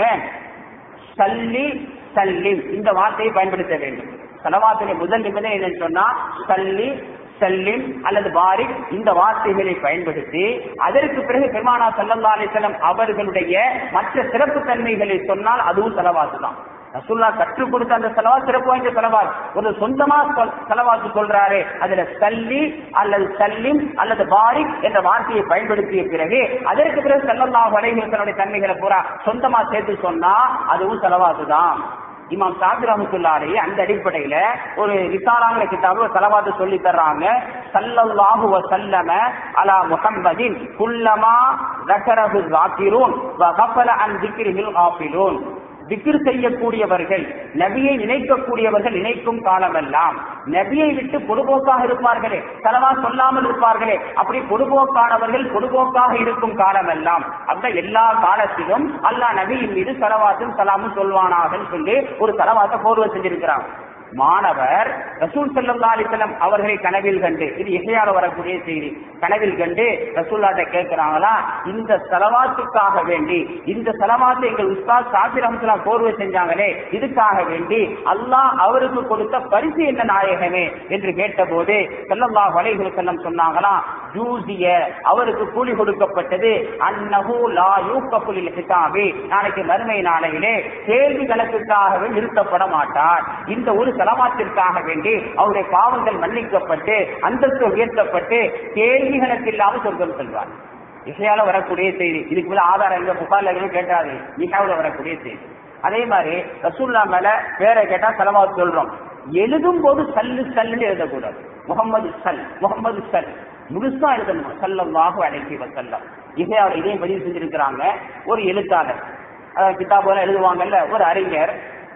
சல்லி சல்லிம் இந்த வார்த்தையை பயன்படுத்த வேண்டும். ஸலவாத்திலே முதல் நிபந்தனை என்னன்னு சொன்னா சல்லி சல்லிம் அல்லது பாரிக் இந்த வார்த்தைகளை பயன்படுத்தி அதற்கு பிறகு பெருமானார் ஸல்லல்லாஹு அலைஹி வஸல்லம் அவர்களுடைய மற்ற சிறப்பு தன்மைகளை சொன்னால் அதுவும் ஸலவாத் தான். ரசூலுல்லாஹ் கற்றுக் கொடுத்த அந்த ஸலவாத் சிறப்பு வாய்ந்த ஸலவாத். ஒரு சொந்தமா ஸலவாத் சொல்றாரு, அதுல சல்லி அல்லது சல்லிம் அல்லது பாரிக் என்ற வார்த்தையை பயன்படுத்திய பிறகு அதற்கு பிறகு ஸல்லல்லாஹு அலைஹி வஸல்லம் தன்மைகளை பூரா சொந்தமா சேர்த்து சொன்னா அதுவும் ஸலவாத் தான். இமாம் ஷாஃபி ரஹ்மத்துல்லாஹி அலைஹி அந்த அடிப்படையில ஒரு ரிசாலாங்கிற கிதாபுல ஸலவாத் சொல்லி தர்றாங்க. ஸல்லல்லாஹு வ ஸல்லம அலா முஹம்மதின் குல்லமா ذكره الذاكرون وغفل عن ذكره الغافلون. திக்ர் செய்யக்கூடியவர்கள், நபியை நினைக்கக்கூடியவர்கள் நினைக்கும் காலமெல்லாம் நபியை விட்டு பொதுபோக்காக இருப்பார்களே, ஸலவாத் சொல்லாமல் இருப்பார்களே, அப்படி பொதுபோக்கானவர்கள் பொதுபோக்காக இருக்கும் காலமெல்லாம் அந்த எல்லா காலத்திலும் அல்லாஹ் நபியின் மீது ஸலவாத்தும் ஸலாமும் சொல்வானாக சொல்லி ஒரு ஸலவாத்தை கோர்வை செஞ்சிருக்கிறாங்க. மாணவர் ரசூல் ஸல்லல்லாஹு அலைஹி வஸல்லம் அவர்களை கனவில் கண்டு, இது இஹ்யால வரக்கூடிய செய்தி, கனவில் கண்டு ரசூலுல்லாஹ்ட்ட கேட்கிறாங்களா, இந்த ஸலவாத்துக்காக வேண்டி இந்த ஸலவாத்தை எங்கள் உஸ்தாத் ஷாஃபி ரஹ்மத்துல்லாஹி கோர்வை செஞ்சாங்களே, இதுக்காக வேண்டி அல்லாஹ் அவருக்கு கொடுத்த பரிசு என்ன நாயகமே என்று கேட்டபோது ஸல்லல்லாஹு அலைஹி வஸல்லம் சொன்னாங்களா, ஜூஸிய அவருக்கு கூலி கொடுக்கப்பட்டது, அன்னஹு லா யூகஃபு லில் ஹிசாபி நாளைக்கு மறுமை நாளையிலே கேள்வி கணக்குக்காகவே நிறுத்தப்பட மாட்டார். இந்த ஒரு ஸலவாத்திற்காக வேண்டி அவருடைய பாவங்கள் மன்னிக்கப்பட்டு அந்தஸ்து உயர்த்தப்பட்டு கேள்வி கணக்கு இல்லாமல் சொர்க்கம் செல்வார். இசையால வரக்கூடிய செய்தி, இதுக்கு மேல ஆதாரம் எங்க புகார்ல கேட்டாது, இசாவுல வரக்கூடிய செய்தி. அதே மாதிரி ரசூலுல்லாஹ் மேல பேரை கேட்டா ஸலவாத் சொல்றோம், எழுதும் போது சல்லு சல்லுன்னு எழுதக்கூடாது. முகமது சல் முகமது சல் முழுசா எழுதணும். ஸல்லல்லாஹு அலைஹி வஸல்லம் இசையாவில் இதையும் பதிவு செஞ்சிருக்கிறாங்க. ஒரு எழுத்தாளர் கிதாபுல எழுதுவாங்கல்ல, ஒரு அறிஞர்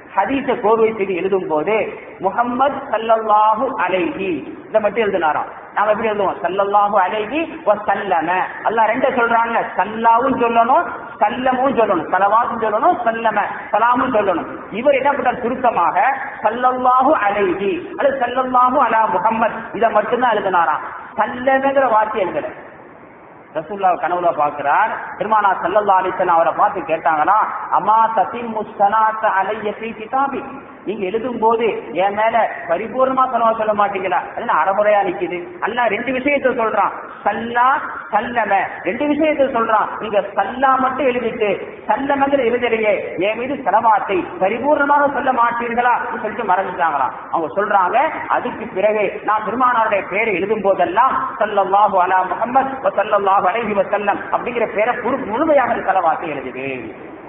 ஹதீஸை கோர்வை செய்து எழுதும் போது முஹம்மது ஸல்லல்லாஹு அலைஹி இதை மட்டும் எழுதினாராம். நாம எப்படி எழுதுவோம்? ஸல்லல்லாஹு அலைஹி வஸல்லம. அல்லாஹ் ரெண்டே சொல்றாங்க, ஸல்லாவும் சொல்லணும் சல்லமும் சொல்லணும், ஸலவாத்தும் சொல்லணும், சல்லம சலாமும் சொல்லணும். இவர் என்ன பண்றார்? சுருக்கமாக ஸல்லல்லாஹு அலைஹி அல்லது ஸல்லல்லாஹு அலா முஹம்மத் இதை மட்டும்தான் எழுதினாராம். சல்லமங்கிற வார்த்தை எழுதல. ரசூலுல்லாஹ் கனவுல பாக்குறார். பெருமானா ஸல்லல்லாஹு அலைஹி வஸல்லம் அவரை பார்த்து கேட்டாங்களா, அமா தத்திம்மு ஸலாத்த அலைய ஃபீ கிதாபி, நீங்க எழுதும் போது என் மேல பரிபூர்ணமா சலவா சொல்ல மாட்டீங்களா? அது அறமுறையா நிக்குது. அல்லாஹ் ரெண்டு விஷயத்தை சொல்றான், சல்லா சல்லம, ரெண்டு விஷயத்தை சொல்றான். நீங்க சல்லா மட்டும் எழுதிட்டு சல்லமங்கிற எழுதலையே, என் மீது சலவாத்தை பரிபூர்ணமாக சொல்ல மாட்டீர்களா சொல்லிட்டு மறந்துட்டாங்களாம். அவங்க சொல்றாங்க, அதுக்கு பிறகு நான் பெருமானாருடைய பேரை எழுதும் போதெல்லாம் ஸல்லல்லாஹு அலா முஹம்மத் வ ஸல்லல்லாஹு அலைஹி வஸல்லம் அப்படிங்கிற பேரை முழுமையாக சலவாத்தை எழுதுவேன்.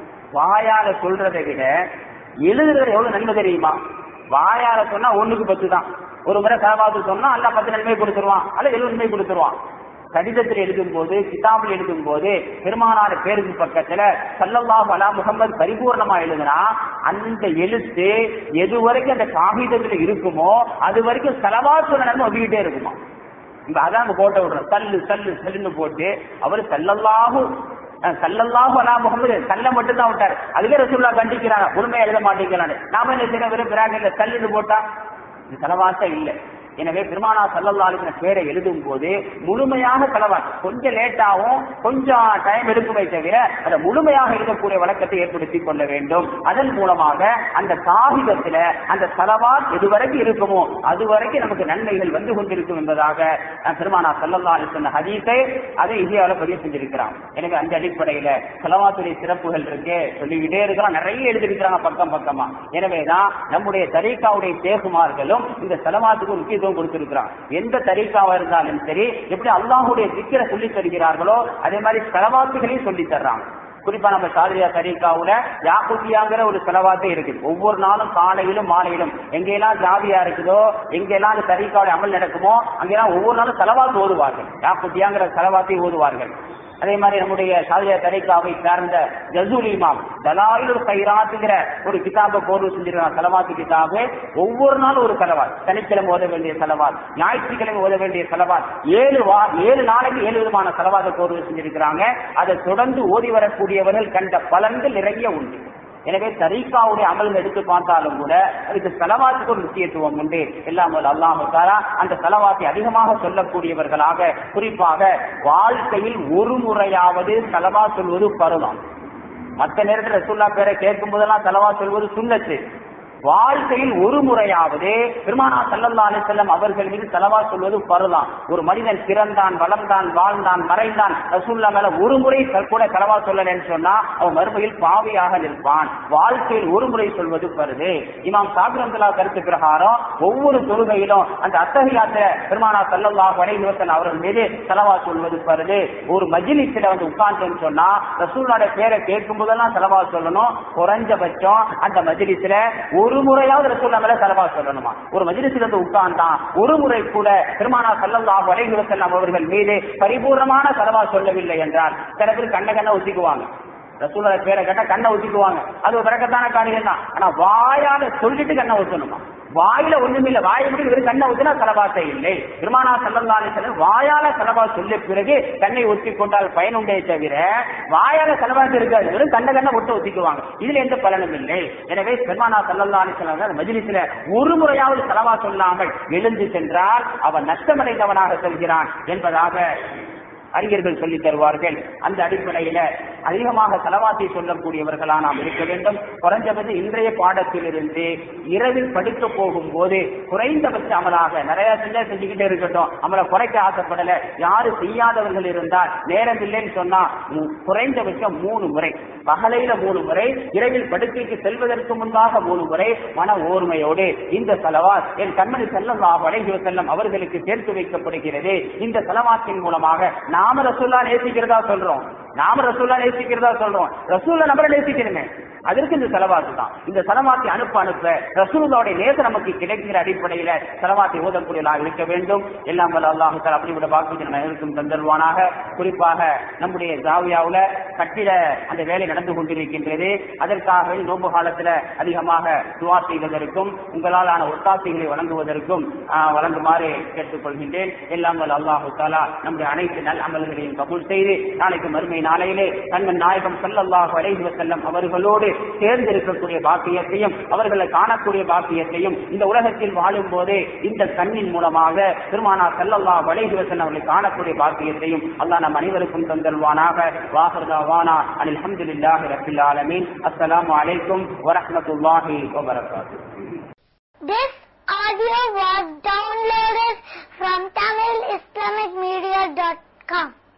வாயால சொல்றதை விட எழுதுறது எவ்வளவு நன்மை தெரியுமா? வாயால சொன்னா ஒண்ணுக்கு பத்து தான். ஒரு முறை சலவாத்து சொன்னா அல்லாஹ் பத்து நன்மை கொடுத்துருவான், அல்ல எழுபது நன்மை கொடுத்துருவான். கடிதத்தில் எழுதும் போது, கிதாபில் எழுதும் போது பெருமானார் பேருக்கு பக்கத்துல ஸல்லல்லாஹு அலா முஹம்மத் பரிபூர்ணமா எழுதுனா அந்த எழுத்து எது வரைக்கும் அந்த காகிதத்துல இருக்குமோ அது வரைக்கும் சலவாத்து நன்மை ஒதுக்கிட்டே இருக்குமா. இப்ப அதான் நம்ம கோட்டை விடுறோம், சல்லு சல்லு சல்லுன்னு போட்டு அவர் ஸல்லல்லாஹு ஸல்லல்லாஹு அலா முஹம்மது சல்ல மட்டும் தான் விட்டார். அதுவே ரசூலுல்லாஹ் கண்டிக்கிறாங்க, உண்மையை எழுத மாட்டேங்கிறாங்க. நாம என்ன செய்யற வெறும் பிராக்கெட்ல சல்லுன்னு போட்டா இது சலவாத்தே இல்லை. எனவே பெருமானா ஸல்லல்லாஹு அலைஹி வஸல்லம் பேரை எழுதும் போது முழுமையாக சலவாத், கொஞ்சம் லேட்டாகவும் கொஞ்சம் டைம் எடுக்குமே தவிர அதை முழுமையாக எழுதக்கூடிய வழக்கத்தை ஏற்படுத்திக் கொள்ள வேண்டும். அதன் மூலமாக அந்த காகிதத்துல அந்த சலவாத் எதுவரைக்கும் இருக்குமோ அது வரைக்கும் நமக்கு நன்மைகள் வந்து கொண்டிருக்கும் என்பதாக பெருமானா ஸல்லல்லாஹு அலைஹி வஸல்லம் ஹதீஸை அதை இந்தியாவில் பதிவு செஞ்சிருக்கிறான். எனவே அந்த அடிப்படையில சலவாத்துடைய சிறப்புகள் இருக்கு, சொல்லிக்கிட்டே இருக்கலாம், நிறைய எழுதியிருக்கிறாங்க பக்கம் பக்கமா. எனவேதான் நம்முடைய தரீகாவுடைய சேகுமார்களும் இந்த சலவாத்துக்கு முக்கியத்துவம் கொடுத்திருக்கிறார். எந்த தரீகாவா இருந்தாலும் சரி, எப்படி அல்லாஹ்வுடைய திக்ரை சொல்லி தருகிறார்களோ அதே மாதிரி சலவாத்துகளையும் சொல்லி தர்றாங்க. குறிப்பா நம்ம சாதிரியா தரீகாவுல யாக்குத்தியாங்கிற ஒரு செலவாத்தே இருக்குது. ஒவ்வொரு நாளும் காலையிலும் மாலையிலும் எங்கெல்லாம் ஜாவியா இருக்குதோ, எங்கெல்லாம் அந்த தரீகாவுடைய அமல் நடக்குமோ அங்கெல்லாம் ஒவ்வொரு நாளும் செலவாத்து ஓதுவார்கள், யாக்குத்தியாங்கிற செலவாத்தை ஓதுவார்கள். அதே மாதிரி நம்முடைய சாதிரியா தரீகாவை சார்ந்த ஜஸூல் இமாம் தலாயிலுல் கைராத்துங்கிற ஒரு கிதாபை கோர்வு செஞ்சிருக்காங்க, செலவாத்து கிதாபு. ஒவ்வொரு நாளும் ஒரு செலவாத், சனிக்கிழமை ஓத வேண்டிய செலவாத், ஞாயிற்றுக்கிழமை ஓத வேண்டிய செலவாத், ஏழு வா ஏழு நாளைக்கு ஏழு விதமான செலவாத்தை கோர்வு செஞ்சிருக்கிறாங்க. அதை தொடர்ந்து ஓதி வரக்கூடியவர்கள் கண்ட பலன்கள் நிறைய உண்டு. எனவே தரீகாவுடைய அமல் எடுத்து பார்த்தாலும் கூட அதுக்கு செலவாத்துக்கு ஒரு முக்கியத்துவம் உண்டு. எல்லாம் அல்லாஹ் தஆலா அந்த செலவாத்தை அதிகமாக சொல்லக்கூடியவர்களாக, குறிப்பாக வாழ்க்கையில் ஒரு முறையாவது செலவா சொல்வது பருவம். மற்ற நேரத்தில் ரசூலுல்லாஹ் பேரை கேட்கும் போதெல்லாம் செலவா சொல்வது சுன்னத்து. வாழ்க்கையில் ஒரு முறையாவது பெருமானா ஸல்லல்லாஹு அலைஹி வஸல்லம் அவர்கள் மீது ஸலவாத் சொல்வது பர்தான். ஒரு மனிதன் பிறந்தான், வளர்ந்தான், வாழ்ந்தான், மறைந்தான், ரசூலுல்லாஹ் மேல ஒரு முறை கூட ஸலவாத் சொல்லலன்னு சொன்னா அவன் மறுமையில் பாவியாக நிற்பான். வாழ்க்கையில் ஒரு முறை சொல்வது பர்து. இமாம் ஷாஃபி ரஹ்மத்துல்லாஹி கருத்து பிரகாரம் ஒவ்வொரு தொழுகையிலும் அந்த அத்தஹியாத்துல பெருமானா ஸல்லல்லாஹு அலைஹி வஸல்லம் அவர்கள் மீது ஸலவாத் சொல்வது பர்து. ஒரு மஜ்லிஸ்ல வந்து உட்கார்ந்தோம்னு சொன்னா ரசூலுல்லாஹ்வுடைய பேரை கேட்கும் போதெல்லாம் ஸலவாத் சொல்லணும். குறைஞ்சபட்சம் அந்த மஜ்லிஸ்ல ஒரு முறையாவது ரசூலுல்லாஹ் மேல ஸலவாத் சொல்லணுமா. ஒரு மஜ்லிஸ்ல இருந்து உட்கார்ந்தான் ஒரு முறை கூட பெருமானா ஸல்லல்லாஹு அலைஹி வஸல்லம் அவர்கள் மீது பரிபூர்ணமான ஸலவாத் சொல்லவில்லை என்றால் சில பேர் கண்ண கண்ண ஒத்திக்குவாங்க. ரசூலுல்லாஹ் பேரை கேட்டா கண்ணை ஒத்திக்குவாங்க, அது ஒரு பரக்கத்தான காரியம் தான். ஆனா வாயால சொல்லிட்டு கண்ணை ஊற்றணுமா? வாயில ஒண்ணுமில்லை, வாயை முடிவு வெறும் கண்ணை ஊற்றினா ஸலவாத்தே இல்லை. பெருமானா ஸல்லல்லாஹு அலைஹி வஸல்லம் வாயால ஸலவாத் சொல்லிய பிறகு கண்ணை ஒத்தி கொண்டால் பயனுண்டே தவிர வாயால ஸலவாத் இருக்காது, வெறும் கண்ண கண்ணை ஒட்டு ஒத்திக்குவாங்க, இதுல எந்த பலனும் இல்லை. எனவே பெருமானா ஸல்லல்லாஹு அலைஹி வஸல்லம் மஜ்லிஸ்ல ஒரு முறையாவது ஸலவாத் சொல்லாமல் எழுந்து சென்றால் அவன் நஷ்டமடைந்தவனாக செல்கிறான் என்பதாக அறிஞர்கள் சொல்லி தருவார்கள். அந்த அடிப்படையில அதிகமாக ஸலவாத்தை சொல்லக்கூடியவர்களா நாம் இருக்க வேண்டும். குறைஞ்சபட்ச இன்றைய பாடத்திலிருந்து இரவில் படுக்க போகும் போது குறைந்தபட்ச அமலாக நிறைய செஞ்சா செஞ்சுக்கிட்டே இருக்கட்டும், அமலை குறைக்க ஆசைப்படல. யாரு செய்யாதவர்கள் இருந்தால் நேரம் இல்லைன்னு சொன்னா குறைந்தபட்சம் மூணு முறை, பகலையில மூணு முறை, இரவில் படுக்கைக்கு செல்வதற்கு முன்பாக மூணு முறை மன ஓர்மையோடு இந்த ஸலவாத் என் கண்மணி ஸல்லல்லாஹு அலைஹி வஸல்லம் அவர்களுக்கு சேர்த்து வைக்கப்படுகிறது. இந்த ஸலவாத்தின் மூலமாக நாம ரசூலுல்லாஹ் நேசிக்கிறதா சொல்றோம், நாம ரசூலா நேசிக்கிறதா சொல்றோம், ரசூலை நம்மள நேசிக்கணுமே, அதற்கு இந்த செலவாத்து தான். இந்த செலவாத்தை அனுப்ப அனுப்ப ரசூலுல்லாஹ்வுடைய நேசம் நமக்கு கிடைக்கிற அடிப்படையில செலவாத்தை ஓதக்கூடியதாக இருக்க வேண்டும். எல்லாம் வல்ல அல்லாஹ் தஆலா அப்படிப்பட்ட பாக்கியத்தை நம்ம அனைவருக்கும் தந்தருவானாக. குறிப்பாக நம்முடைய ஜாவியாவுல கட்டிட அந்த வேலை நடந்து கொண்டிருக்கின்றது. அதற்காக நோன்பு காலத்துல அதிகமாக துஆ செய்வதற்கும் உங்களாலான ஒத்தாசைகளை வழங்குவதற்கும் வழங்குமாறு கேட்டுக்கொள்கின்றேன். எல்லாம் வல்ல அல்லாஹ் தஆலா நம்முடைய அனைத்து நல் அமல்களையும் கபூல் செய்து நாளைக்கு மறுமை நாளையிலே கண்மன் நாயகம் ஸல்லல்லாஹு அலைஹி வஸல்லம் அவர்களோடு சேர்ந்து இருக்கக்கூடிய பாக்கியத்தையும் அவர்களை காணக்கூடிய பாக்கியத்தையும் இந்த உலகத்தில் வாழும் போதே இந்த கண்ணின் மூலமாக பெருமானார் ஸல்லல்லாஹு அலைஹி வஸல்லம் அவர்களை காணக்கூடிய பாக்கியத்தையும் அல்லாஹ் நம் அனைவருக்கும் தந்தல்வானாக. வாஹிர் தஅவானா அனில் ஹம்துலில்லாஹி ரப்பில் ஆலமீன். அஸ்ஸலாமு அலைக்கும் வரஹ்மத்துல்லாஹி வபரகாத்துஹு. This audio was downloaded from tamil islamic media dot com.